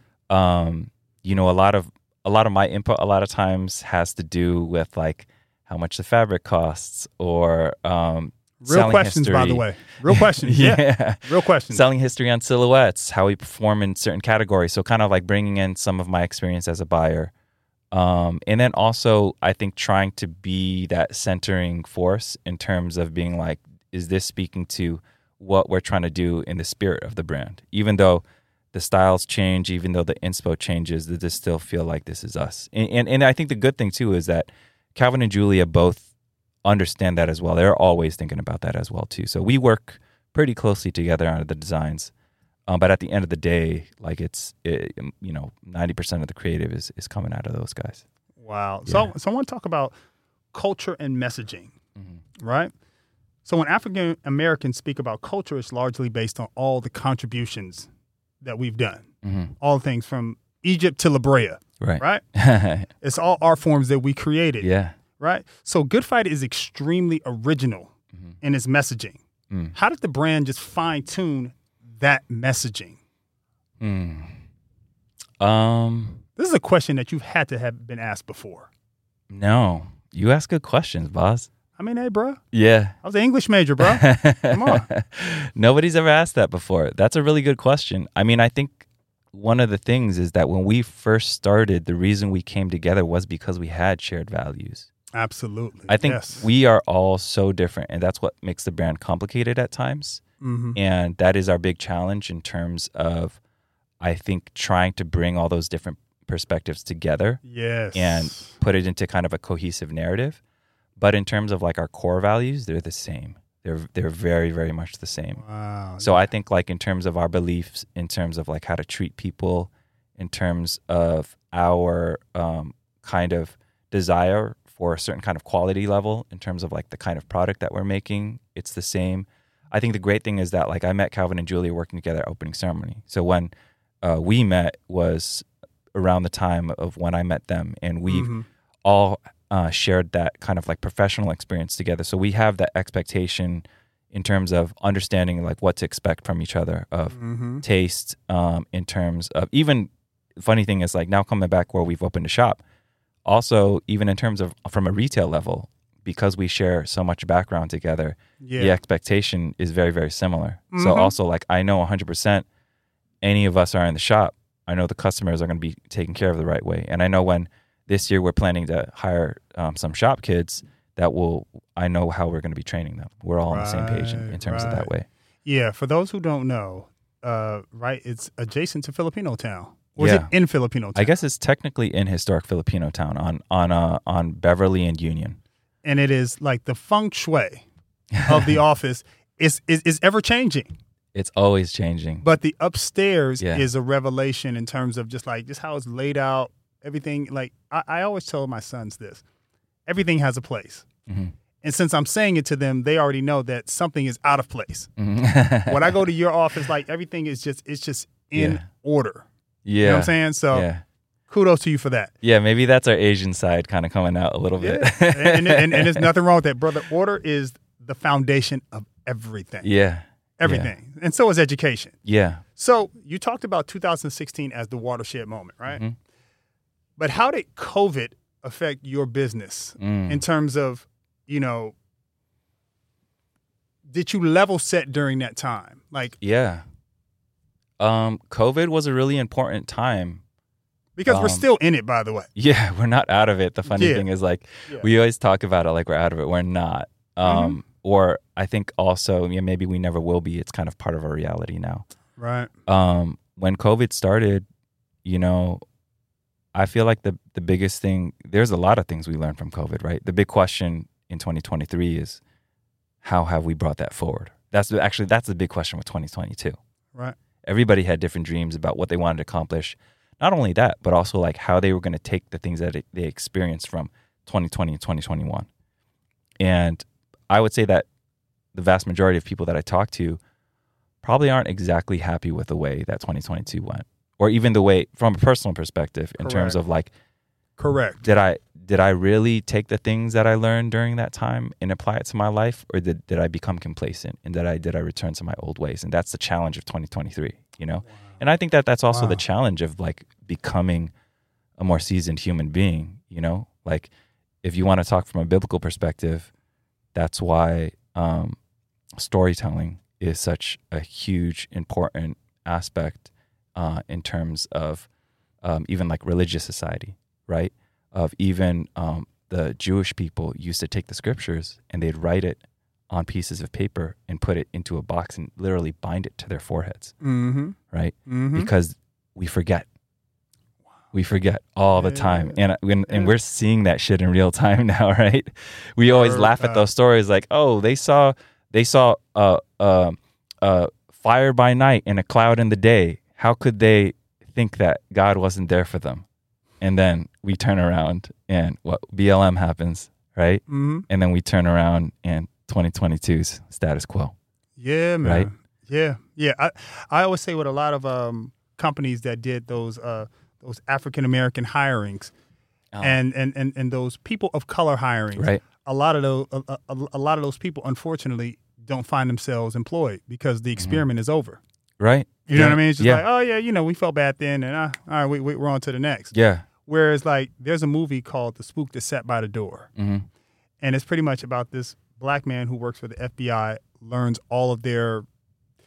A lot of my input a lot of times has to do with like how much the fabric costs or real questions, history. By the way. Real questions. Yeah. Real questions. Selling history on silhouettes, how we perform in certain categories. So kind of like bringing in some of my experience as a buyer. And then also, I think trying to be that centering force in terms of being like, is this speaking to what we're trying to do in the spirit of the brand? Even though the styles change, even though the inspo changes, does this still feel like this is us? And I think the good thing too is that Calvin and Julia both understand that as well. They're always thinking about that as well too. So we work pretty closely together on the designs. But at the end of the day, like 90% of the creative is coming out of those guys. Wow. Yeah. So I want to talk about culture and messaging, right? So when African Americans speak about culture, it's largely based on all the contributions that we've done. All things from Egypt to La Brea, right? It's all art forms that we created. Yeah. Right? So Good Fight is extremely original in its messaging. How did the brand just fine-tune that messaging? This is a question that you've had to have been asked before. No. You ask good questions, boss. I mean, hey, bro. Yeah. I was an English major, bro. Come on. Nobody's ever asked that before. That's a really good question. I mean, I think one of the things is that when we first started, the reason we came together was because we had shared values. Absolutely. I think yes. we are all so different, and that's what makes the brand complicated at times. Mm-hmm. And that is our big challenge in terms of, I think, trying to bring all those different perspectives together Yes. and put it into kind of a cohesive narrative. But in terms of like our core values, they're the same. They're very, very much the same. Wow. So I think like in terms of our beliefs, in terms of like how to treat people, in terms of our kind of desire for a certain kind of quality level, in terms of like the kind of product that we're making, it's the same. I think the great thing is that like I met Calvin and Julia working together at opening ceremony. So when we met was around the time of when I met them, and we've all shared that kind of like professional experience together. So we have that expectation in terms of understanding like what to expect from each other, of taste, in terms of even, funny thing is like now coming back where we've opened a shop, also even in terms of from a retail level, because we share so much background together, the expectation is very, very similar. So also like I know 100% any of us are in the shop, I know the customers are going to be taken care of the right way. And I know when this year we're planning to hire some shop kids I know how we're going to be training them. We're all on the same page in terms of that way. Yeah, for those who don't know, right, it's adjacent to Filipino Town. Or is it in Filipino Town? I guess it's technically in historic Filipino Town on Beverly and Union. And it is like the feng shui of the office is ever changing. It's always changing. But the upstairs is a revelation in terms of just how it's laid out, everything. Like I always tell my sons this, everything has a place. And since I'm saying it to them, they already know that something is out of place. When I go to your office, like everything is just in order. Yeah. You know what I'm saying? So kudos to you for that. Yeah, maybe that's our Asian side kind of coming out a little bit. and there's nothing wrong with that, brother. Order is the foundation of everything. Yeah. Everything. And so is education. Yeah. So you talked about 2016 as the watershed moment, right? But how did COVID affect your business in terms of, did you level set during that time? COVID was a really important time. Because we're still in it, by the way. Yeah, we're not out of it. The funny thing is we always talk about it like we're out of it. We're not. Or I think also, maybe we never will be. It's kind of part of our reality now. Right. When COVID started, I feel like the biggest thing, there's a lot of things we learned from COVID, right? The big question in 2023 is, how have we brought that forward? That's the big question with 2022. Right. Everybody had different dreams about what they wanted to accomplish. Not only that, but also like how they were going to take the things that they experienced from 2020 and 2021. And I would say that the vast majority of people that I talk to probably aren't exactly happy with the way that 2022 went, or even the way from a personal perspective in terms of like, correct. Did I really take the things that I learned during that time and apply it to my life, or did I become complacent, and did I return to my old ways? And that's the challenge of 2023, Wow. And I think that that's also the challenge of like becoming a more seasoned human being, like if you want to talk from a biblical perspective, that's why storytelling is such a huge, important aspect in terms of even like religious society, right? Of even the Jewish people used to take the scriptures and they'd write it on pieces of paper and put it into a box and literally bind it to their foreheads, right? Because we forget. We forget all the time. And we're seeing that shit in real time now, right? We always laugh at those stories like, oh, they saw fire by night and a cloud in the day. How could they think that God wasn't there for them? And then we turn around and what BLM happens, right? And then we turn around and 2022's status quo. Yeah, man. Right? Yeah. I always say with a lot of companies that did those African American hirings and those people of color hirings, right? A lot of those people, unfortunately, don't find themselves employed because the experiment is over. Right. You know what I mean? It's just like, oh yeah, we felt bad then, and all right, we're on to the next. Yeah. Whereas like there's a movie called The Spook That Sat by the Door, and it's pretty much about this black man who works for the FBI, learns all of the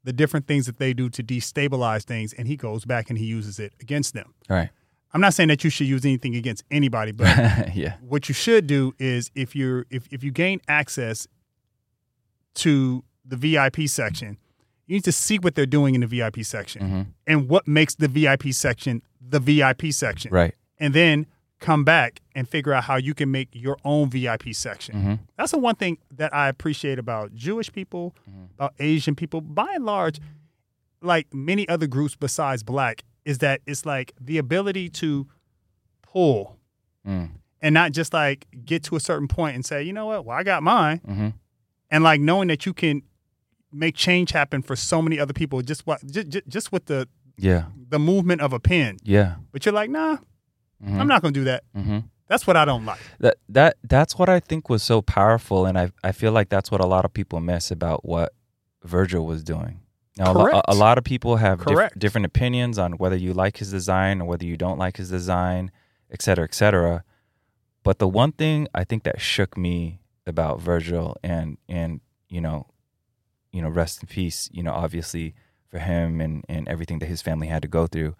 the different things that they do to destabilize things, and he goes back and he uses it against them. Right. I'm not saying that you should use anything against anybody, but Yeah. what you should do is if you gain access to the VIP section, you need to see what they're doing in the VIP section and what makes the VIP section the VIP section. Right. And then come back and figure out how you can make your own VIP section. That's the one thing that I appreciate about Jewish people, about Asian people, by and large, like many other groups besides Black, is that it's like the ability to pull and not just like get to a certain point and say, you know what, well, I got mine. And like knowing that you can make change happen for so many other people just with the movement of a pen. Yeah. But you're like, nah, I'm not going to do that. That's what I don't like. That's what I think was so powerful, and I feel like that's what a lot of people miss about what Virgil was doing. Now, a lot of people have different opinions on whether you like his design or whether you don't like his design, et cetera, et cetera. But the one thing I think that shook me about Virgil and you know, rest in peace, you know, obviously for him and everything that his family had to go through.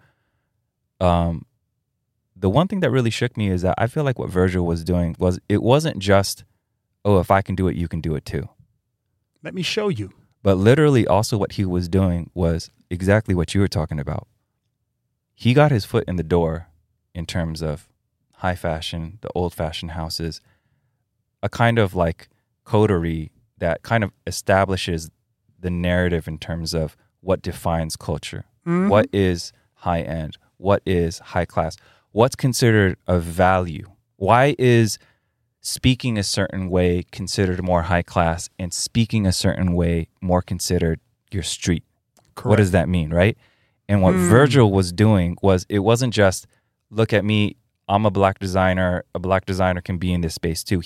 The one thing that really shook me is that I feel like what Virgil was doing it wasn't just, oh, if I can do it, you can do it too. Let me show you. But literally also what he was doing was exactly what you were talking about. He got his foot in the door in terms of high fashion, the old-fashioned houses, a kind of like coterie that kind of establishes the narrative in terms of what defines culture. What is high-end? What is high class? What's considered of value? Why is speaking a certain way considered more high class and speaking a certain way more considered your street? Correct. What does that mean, right? And what Virgil was doing was, it wasn't just, look at me, I'm a black designer can be in this space too.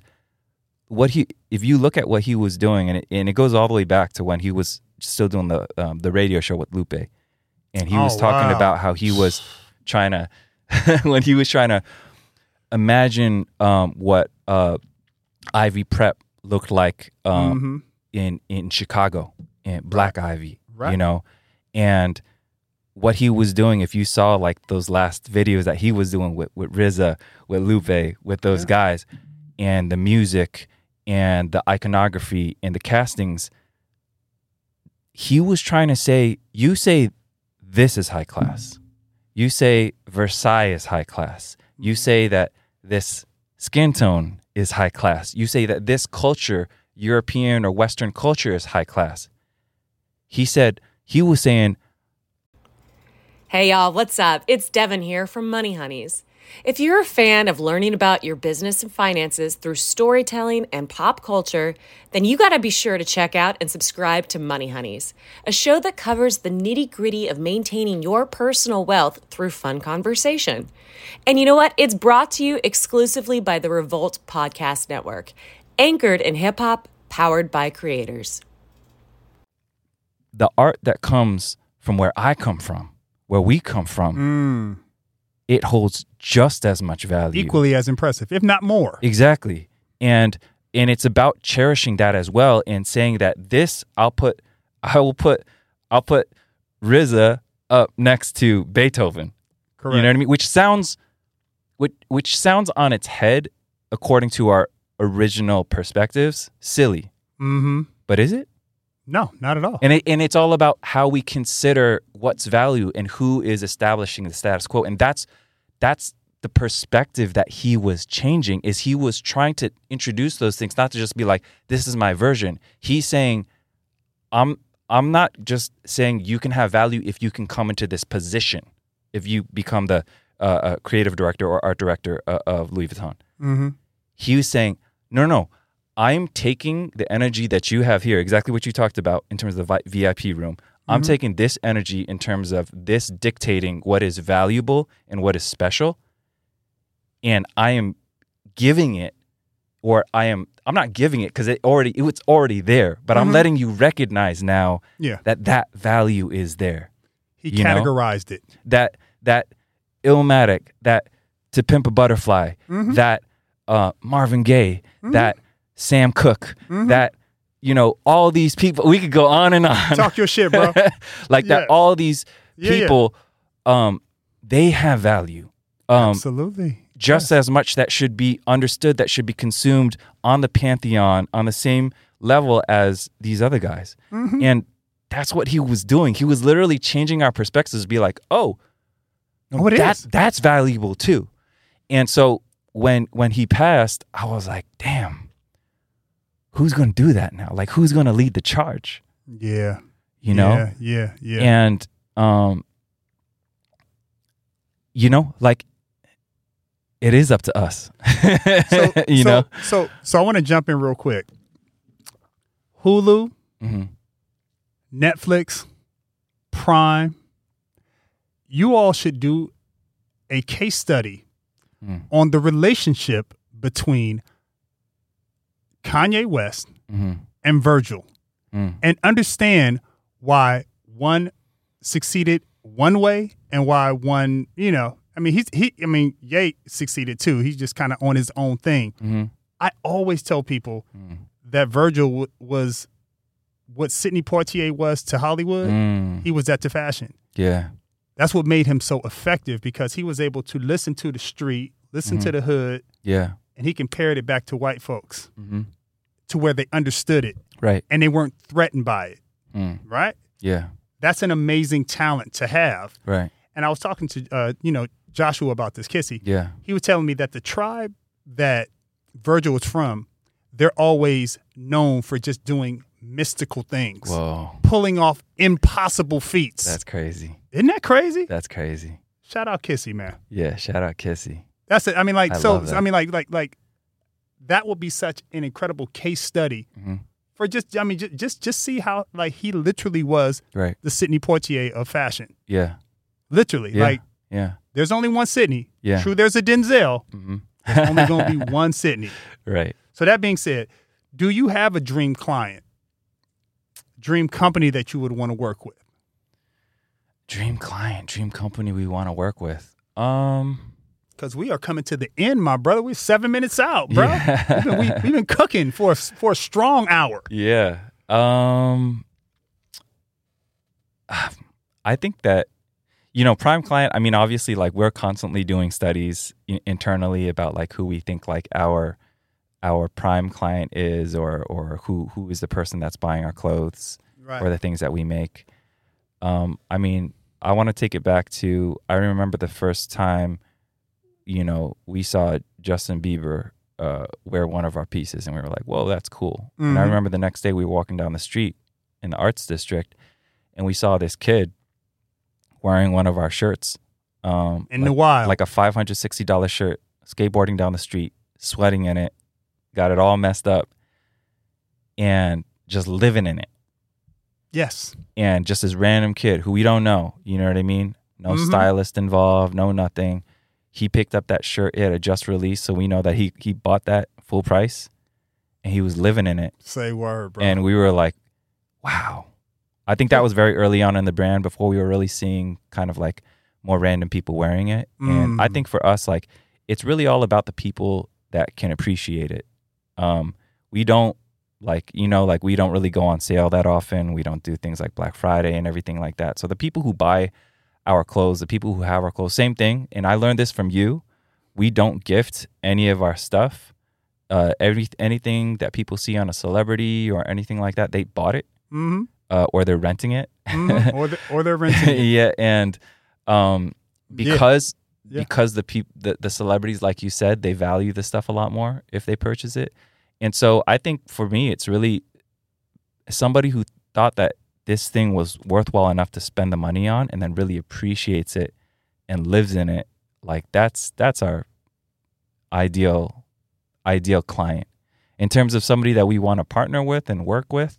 If you look at what he was doing, and it goes all the way back to when he was still doing the radio show with Lupe, and he was talking about how he was trying to, when he was trying to imagine what Ivy Prep looked like in Chicago, in Black Ivy, you know, and what he was doing. If you saw like those last videos that he was doing with RZA, with Lupe, with those guys, and the music and the iconography and the castings, he was trying to say, you say this is high class. You say Versailles is high class. You say that this skin tone is high class. You say that this culture, European or Western culture, is high class. He was saying, hey y'all, what's up? It's Devin here from Money Honeys. If you're a fan of learning about your business and finances through storytelling and pop culture, then you gotta be sure to check out and subscribe to Money Honeys, a show that covers the nitty-gritty of maintaining your personal wealth through fun conversation. And you know what? It's brought to you exclusively by the Revolt Podcast Network, anchored in hip-hop, powered by creators. The art that comes from where I come from, where we come from, it holds just as much value. Equally as impressive, if not more. Exactly. And it's about cherishing that as well, and saying that I'll put RZA up next to Beethoven. Correct. You know what I mean? Which sounds on its head, according to our original perspectives, silly. But is it? No, not at all. And it's all about how we consider what's value and who is establishing the status quo. And that's the perspective that he was changing, is he was trying to introduce those things, not to just be like, this is my version. He's saying, I'm not just saying you can have value if you can come into this position, if you become the creative director or art director of Louis Vuitton. He was saying, no. I'm taking the energy that you have here, exactly what you talked about in terms of the VIP room. I'm taking this energy in terms of this dictating what is valuable and what is special. And I am giving it, or I'm not giving it because it's already there, but I'm letting you recognize now that value is there. He categorized it. That Illmatic, that To Pimp a Butterfly, that Marvin Gaye, that Sam Cooke, that all these people, we could go on and on. Talk your shit, bro. That all these people, they have value. Absolutely. Just as much that should be understood, that should be consumed on the pantheon, on the same level as these other guys. Mm-hmm. And that's what he was doing. He was literally changing our perspectives to be like, that's valuable too. And so when he passed, I was like, damn, who's going to do that now? Like, who's going to lead the charge? Yeah. Yeah. And, it is up to us. So I want to jump in real quick. Hulu, Netflix, Prime, you all should do a case study on the relationship between Kanye West and Virgil and understand why one succeeded one way and why one, Ye succeeded too. He's just kind of on his own thing. I always tell people that Virgil was what Sidney Poitier was to Hollywood. He was that to fashion. Yeah. That's what made him so effective, because he was able to listen to the street, listen to the hood. Yeah. And he compared it back to white folks to where they understood it. Right. And they weren't threatened by it. Right? Yeah. That's an amazing talent to have. Right. And I was talking to, Joshua about this, Kissy. Yeah. He was telling me that the tribe that Virgil was from, they're always known for just doing mystical things. Whoa. Pulling off impossible feats. That's crazy. Isn't that crazy? That's crazy. Shout out Kissy, man. Yeah, shout out Kissy. That's it. I mean, like, that. That would be such an incredible case study for just see how, like, he literally was the Sidney Poitier of fashion. Yeah. Literally. Yeah. Like, there's only one Sidney. Yeah. True, there's a Denzel. There's only going to be one Sidney. Right. So that being said, do you have a dream client, dream company that you would want to work with? Dream client, dream company we want to work with. Because we are coming to the end, my brother. We're 7 minutes out, bro. Yeah. We've been cooking for a strong hour. Yeah. I think that, prime client, I mean, obviously, like, we're constantly doing studies internally about, like, who we think, like, our prime client is, or who is the person that's buying our clothes or the things that we make. I mean, I want to take it back to, I remember the first time, we saw Justin Bieber wear one of our pieces, and we were like, whoa, that's cool. And I remember the next day we were walking down the street in the arts district, and we saw this kid wearing one of our shirts. In the wild. Like a $560 shirt, skateboarding down the street, sweating in it, got it all messed up, and just living in it. Yes. And just this random kid who we don't know, you know what I mean? No stylist involved, no nothing. He picked up that shirt, it had just released, so we know that he bought that full price, and he was living in it. Say word, bro. And we were like, wow. I think that was very early on in the brand, before we were really seeing kind of like more random people wearing it. And I think for us, like, it's really all about the people that can appreciate it. We don't we don't really go on sale that often. We don't do things like Black Friday and everything like that. So the people who buy our clothes, the people who have our clothes, same thing. And I learned this from you. We don't gift any of our stuff. Anything that people see on a celebrity or anything like that, they bought it. Or they're renting it. Or they're renting it. Yeah. And because the celebrities, like you said, they value the stuff a lot more if they purchase it. And so I think for me, it's really somebody who thought that this thing was worthwhile enough to spend the money on, and then really appreciates it and lives in it. Like, that's our ideal client. In terms of somebody that we want to partner with and work with,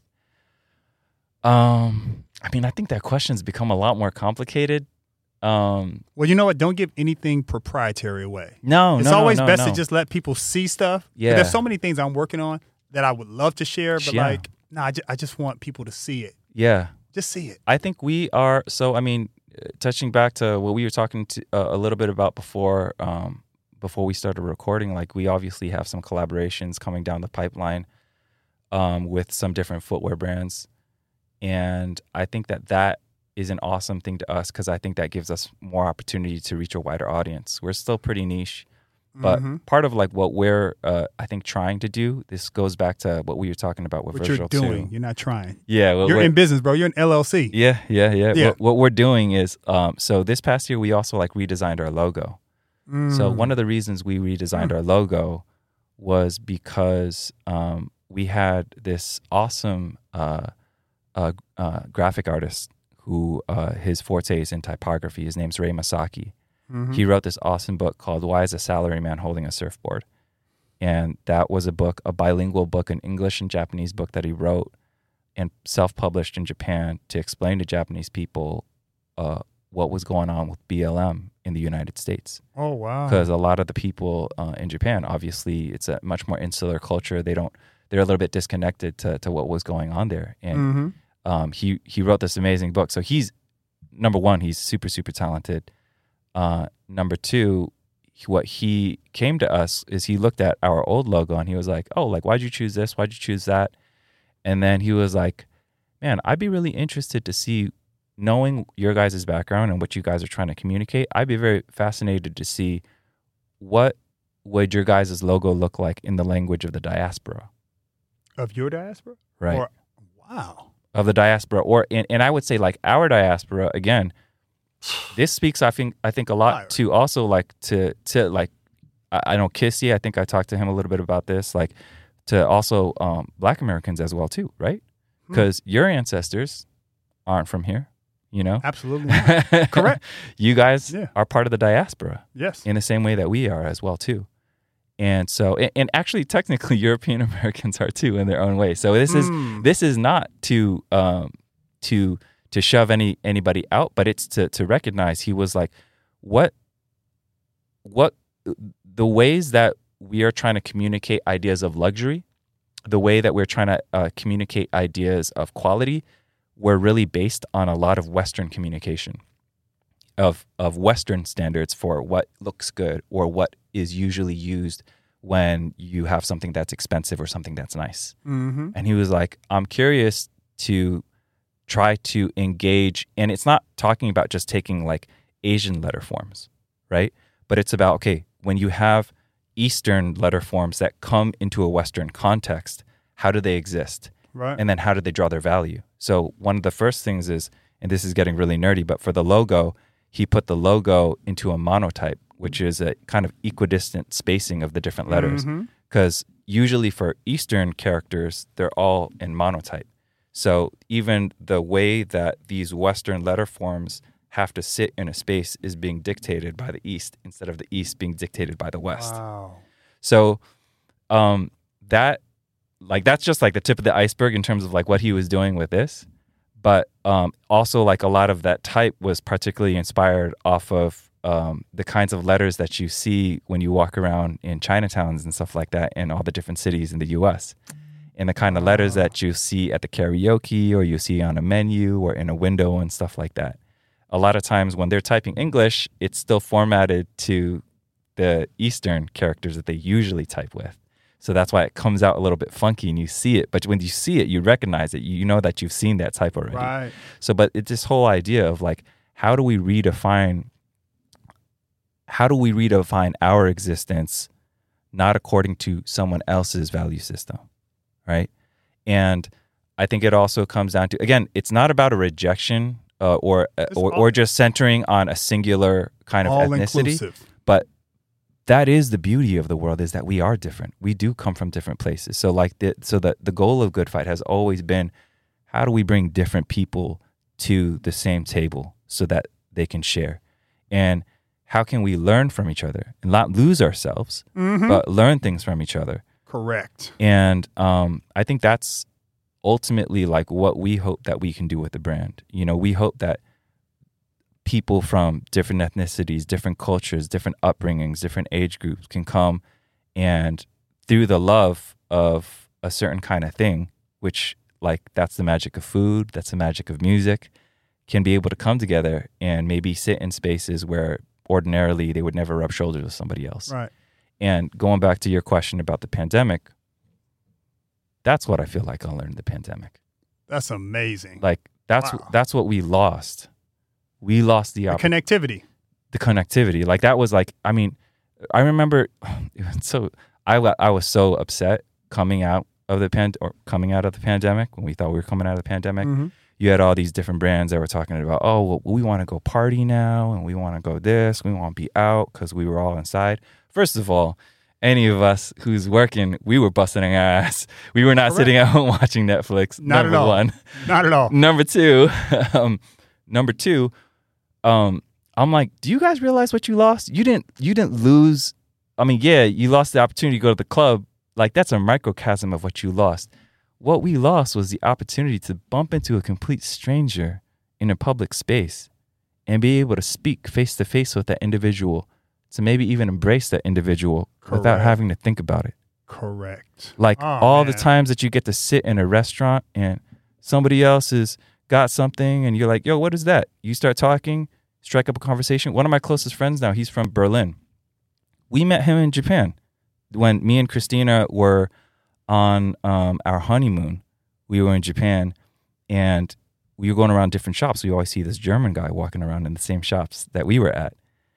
I mean, I think that question's become a lot more complicated. Well, you know what? Don't give anything proprietary away. It's always best to just let people see stuff. Yeah. There's so many things I'm working on that I would love to share, but I just want people to see it. Yeah. Just see it. I think we are. So, I mean, touching back to what we were talking to a little bit about before we started recording, like, we obviously have some collaborations coming down the pipeline. with some different footwear brands. And I think that is an awesome thing to us because I think that gives us more opportunity to reach a wider audience. We're still pretty niche, but part of like what we're, I think, trying to do, this goes back to what we were talking about with what Virtual you're doing. too. You're not trying. Yeah. You're in business, bro. You're an LLC. Yeah. What we're doing is, so this past year, we also like redesigned our logo. So one of the reasons we redesigned our logo was because we had this awesome graphic artist who his forte is in typography. His name's Ray Masaki. He wrote this awesome book called Why is a Salaryman Holding a Surfboard? And that was a bilingual book, an English and Japanese book that he wrote and self-published in Japan to explain to Japanese people what was going on with BLM in the United States. Oh, wow. Because a lot of the people in Japan, obviously, it's a much more insular culture. They're a little bit disconnected to what was going on there. And he wrote this amazing book. So he's, number one, he's super, super talented. Number two, what he came to us is he looked at our old logo and he was like, oh, like, why'd you choose this? Why'd you choose that? And then he was like, man, I'd be really interested to see, knowing your guys' background and what you guys are trying to communicate, I'd be very fascinated to see what would your guys' logo look like in the language of the diaspora. Of your diaspora? Right. Wow. Of the diaspora. And I would say like our diaspora, again, this speaks, I think a lot to also like to like, I know Kissy, I think I talked to him a little bit about this, like to also Black Americans as well too, right? Because your ancestors aren't from here, you know? Absolutely. Correct. You guys are part of the diaspora. Yes. In the same way that we are as well too. And so, and actually technically European Americans are too in their own way. So this is not to shove anybody out, but it's to recognize he was like, what the ways that we are trying to communicate ideas of luxury, the way that we're trying to communicate ideas of quality, were really based on a lot of Western communication, of Western standards for what looks good or what is usually used when you have something that's expensive or something that's nice. And he was like, I'm curious to try to engage, and it's not talking about just taking like Asian letter forms, right? But it's about, okay, when you have Eastern letter forms that come into a Western context, how do they exist? Right. And then how do they draw their value? So one of the first things is, and this is getting really nerdy, but for the logo, he put the logo into a monotype, which is a kind of equidistant spacing of the different letters. Because usually for Eastern characters, they're all in monotype. So even the way that these Western letter forms have to sit in a space is being dictated by the East instead of the East being dictated by the West. Wow. So that's just like the tip of the iceberg in terms of like what he was doing with this. But also like a lot of that type was particularly inspired off of the kinds of letters that you see when you walk around in Chinatowns and stuff like that in all the different cities in the U.S. And the kind of letters that you see at the karaoke or you see on a menu or in a window and stuff like that. A lot of times when they're typing English, it's still formatted to the Eastern characters that they usually type with. So that's why it comes out a little bit funky and you see it. But when you see it, you recognize it. You know that you've seen that type already. Right. So, but it's this whole idea of like, how do we redefine our existence not according to someone else's value system, right? And I think it also comes down to, again, it's not about a rejection or just centering on a singular kind of ethnicity, inclusive. But that is the beauty of the world, is that we are different. We do come from different places. So like the goal of Good Fight has always been, how do we bring different people to the same table so that they can share? And how can we learn from each other and not lose ourselves, but learn things from each other? Correct. And I think that's ultimately like what we hope that we can do with the brand. You know, we hope that people from different ethnicities, different cultures, different upbringings, different age groups can come and through the love of a certain kind of thing, which like that's the magic of food, that's the magic of music, can be able to come together and maybe sit in spaces where ordinarily they would never rub shoulders with somebody else. Right. And going back to your question about the pandemic, That's what I feel like I learned in the pandemic. That's amazing. Like that's what we lost. We lost the connectivity. The connectivity. Like that was like, I mean, I remember so I was so upset coming out of the pandemic when we thought we were coming out of the pandemic. Mm-hmm. You had all these different brands that were talking about, oh, well, we want to go party now and we want to go this, we want to be out because we were all inside. First of all, any of us who's working, we were busting our ass. We were not sitting at home watching Netflix. Not number at all. one. Not at all. Number two, I'm like, do you guys realize what you lost? You didn't lose. I mean, yeah, you lost the opportunity to go to the club. Like that's a microcosm of what you lost. What we lost was the opportunity to bump into a complete stranger in a public space and be able to speak face to face with that individual, to maybe even embrace that individual without having to think about it. Correct. Like the times that you get to sit in a restaurant and somebody else has got something and you're like, yo, what is that? You start talking, strike up a conversation. One of my closest friends now, he's from Berlin. We met him in Japan when me and Christina were on our honeymoon. We were in Japan and we were going around different shops. We always see this German guy walking around in the same shops that we were at.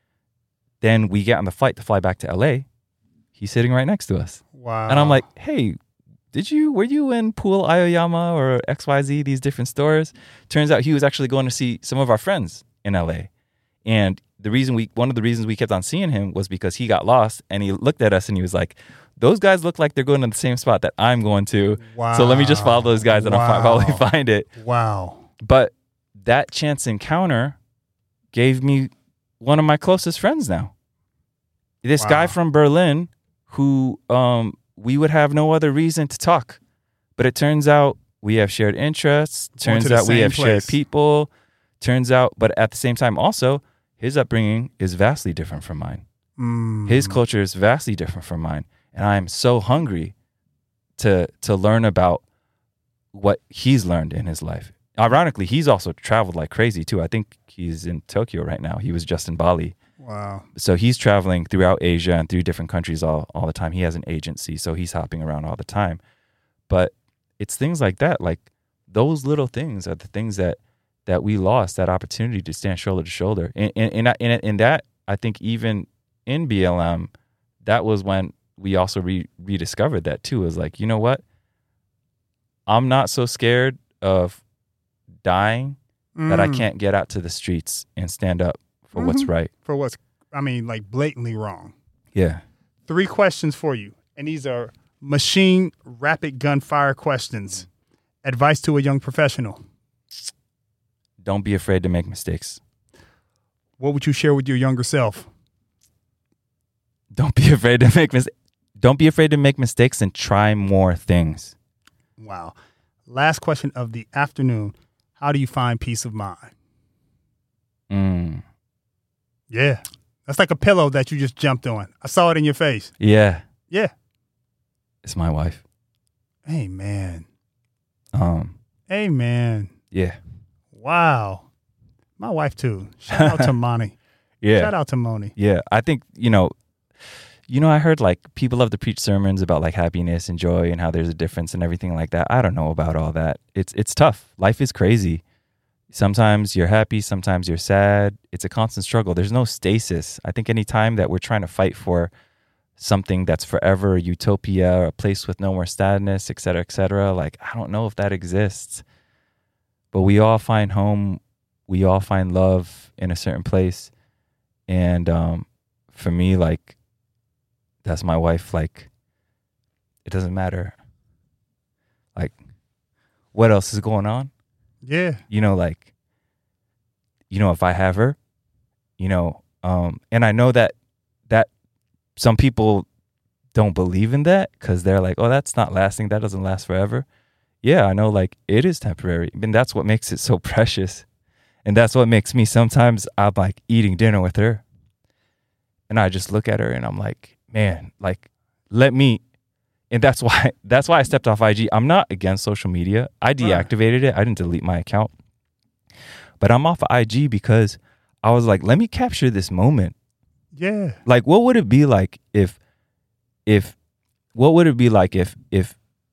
Then we get on the flight to fly back to LA. He's sitting right next to us. Wow. And I'm like, hey, were you in Pool Aoyama or XYZ, these different stores? Turns out he was actually going to see some of our friends in LA. And one of the reasons we kept on seeing him was because he got lost and he looked at us and he was like, those guys look like they're going to the same spot that I'm going to. Wow. So let me just follow those guys and I'll probably find it. Wow. But that chance encounter gave me one of my closest friends now. This guy from Berlin who we would have no other reason to talk. But it turns out we have shared interests. Turns out we have shared people. Turns out, but at the same time also, his upbringing is vastly different from mine. His culture is vastly different from mine. And I'm so hungry to learn about what he's learned in his life. Ironically, he's also traveled like crazy too. I think he's in Tokyo right now. He was just in Bali. Wow. So he's traveling throughout Asia and through different countries all the time. He has an agency, so he's hopping around all the time. But it's things like that. Like those little things are the things that we lost, that opportunity to stand shoulder to shoulder. In that, I think even in BLM, that was when we also rediscovered that too. It was like, you know what? I'm not so scared of dying that I can't get out to the streets and stand up for what's right. For what's, like blatantly wrong. Yeah. 3 questions for you. And these are machine rapid gunfire questions. Advice to a young professional. Don't be afraid to make mistakes. What would you share with your younger self? Don't be afraid to make mistakes. Don't be afraid to make mistakes and try more things. Wow. Last question of the afternoon. How do you find peace of mind? Yeah. That's like a pillow that you just jumped on. I saw it in your face. Yeah. Yeah. It's my wife. Amen. Amen. Yeah. Wow. My wife too. Shout out to Moni. Yeah. Shout out to Moni. Yeah. I think, I heard like people love to preach sermons about like happiness and joy and how there's a difference and everything like that. I don't know about all that. It's tough. Life is crazy. Sometimes you're happy, sometimes you're sad. It's a constant struggle. There's no stasis. I think any time that we're trying to fight for something that's forever, a utopia, a place with no more sadness, et cetera, like I don't know if that exists. But we all find home. We all find love in a certain place. And for me, like, that's my wife. Like, it doesn't matter. Like, what else is going on? Yeah. If I have her, and I know that some people don't believe in that because they're like, oh, that's not lasting. That doesn't last forever. Yeah, I know, like, it is temporary. I mean, that's what makes it so precious. And that's what makes me, sometimes I'm like eating dinner with her and I just look at her and I'm like, man, like, let me. And that's why I stepped off IG. I'm not against social media. I deactivated it. I didn't delete my account. But I'm off of IG because I was like, let me capture this moment. Yeah. Like, what would it be like if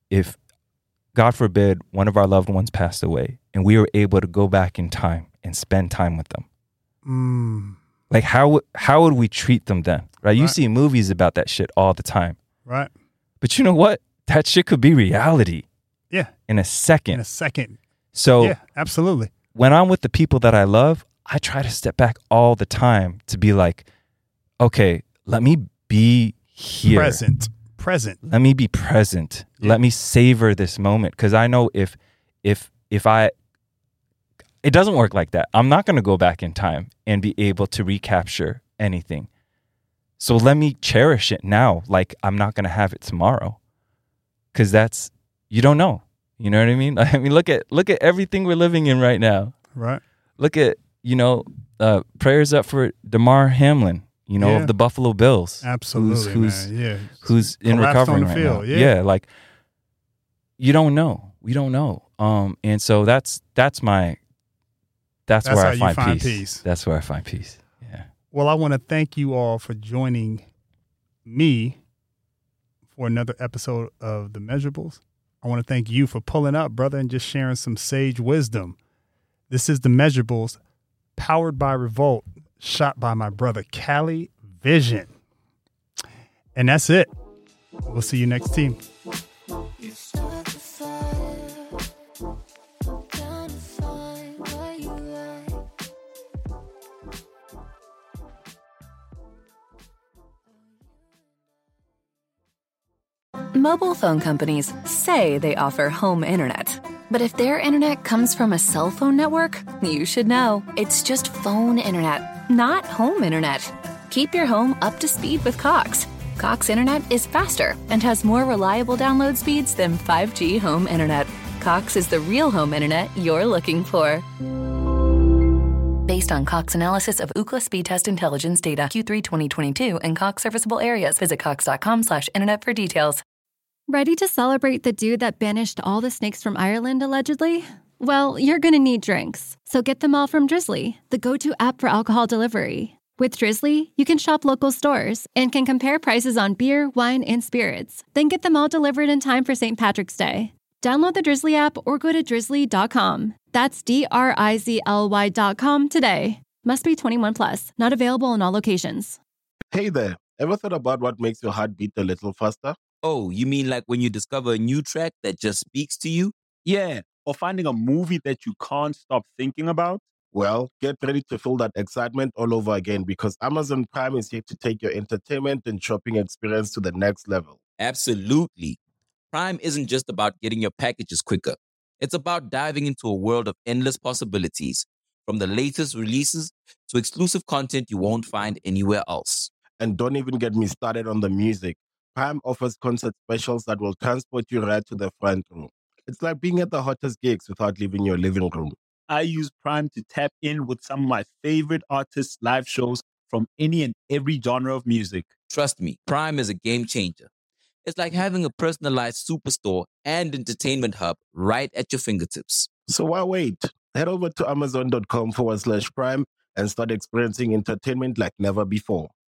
if God forbid one of our loved ones passed away and we were able to go back in time and spend time with them. Like how would we treat them then? Right? You see movies about that shit all the time. Right. But you know what? That shit could be reality. Yeah. In a second. In a second. So yeah, absolutely. When I'm with the people that I love, I try to step back all the time to be like, okay, let me be here. Present. Let me be present. Yeah. Let me savor this moment. Because I know if I, it doesn't work like that. I'm not going to go back in time and be able to recapture anything. So let me cherish it now. Like I'm not going to have it tomorrow. Because that's, you don't know. You know what I mean? I mean, look at everything we're living in right now. Right. Look at, prayers up for DeMar Hamlin, of the Buffalo Bills. Absolutely, who's in recovery right now. Yeah, like you don't know. We don't know. And so that's where I find peace. That's where I find peace. Yeah. Well, I want to thank you all for joining me for another episode of The Measurables. I want to thank you for pulling up, brother, and just sharing some sage wisdom. This is The Measurables, powered by Revolt, shot by my brother, Cali Vision. And that's it. We'll see you next team. Mobile phone companies say they offer home internet. But if their internet comes from a cell phone network, you should know. It's just phone internet, not home internet. Keep your home up to speed with Cox. Cox internet is faster and has more reliable download speeds than 5G home internet. Cox is the real home internet you're looking for. Based on Cox analysis of Ookla speed test intelligence data Q3 2022 and Cox serviceable areas, visit cox.com/internet for details. Ready to celebrate the dude that banished all the snakes from Ireland, allegedly? Well, you're gonna need drinks. So get them all from Drizzly, the go-to app for alcohol delivery. With Drizzly, you can shop local stores and can compare prices on beer, wine, and spirits. Then get them all delivered in time for St. Patrick's Day. Download the Drizzly app or go to drizzly.com. That's DRIZLY.com today. Must be 21 plus. Not available in all locations. Hey there. Ever thought about what makes your heart beat a little faster? Oh, you mean like when you discover a new track that just speaks to you? Yeah, or finding a movie that you can't stop thinking about? Well, get ready to feel that excitement all over again because Amazon Prime is here to take your entertainment and shopping experience to the next level. Absolutely. Prime isn't just about getting your packages quicker. It's about diving into a world of endless possibilities, from the latest releases to exclusive content you won't find anywhere else. And don't even get me started on the music. Prime offers concert specials that will transport you right to the front row. It's like being at the hottest gigs without leaving your living room. I use Prime to tap in with some of my favorite artists' live shows from any and every genre of music. Trust me, Prime is a game changer. It's like having a personalized superstore and entertainment hub right at your fingertips. So why wait? Head over to amazon.com/Prime and start experiencing entertainment like never before.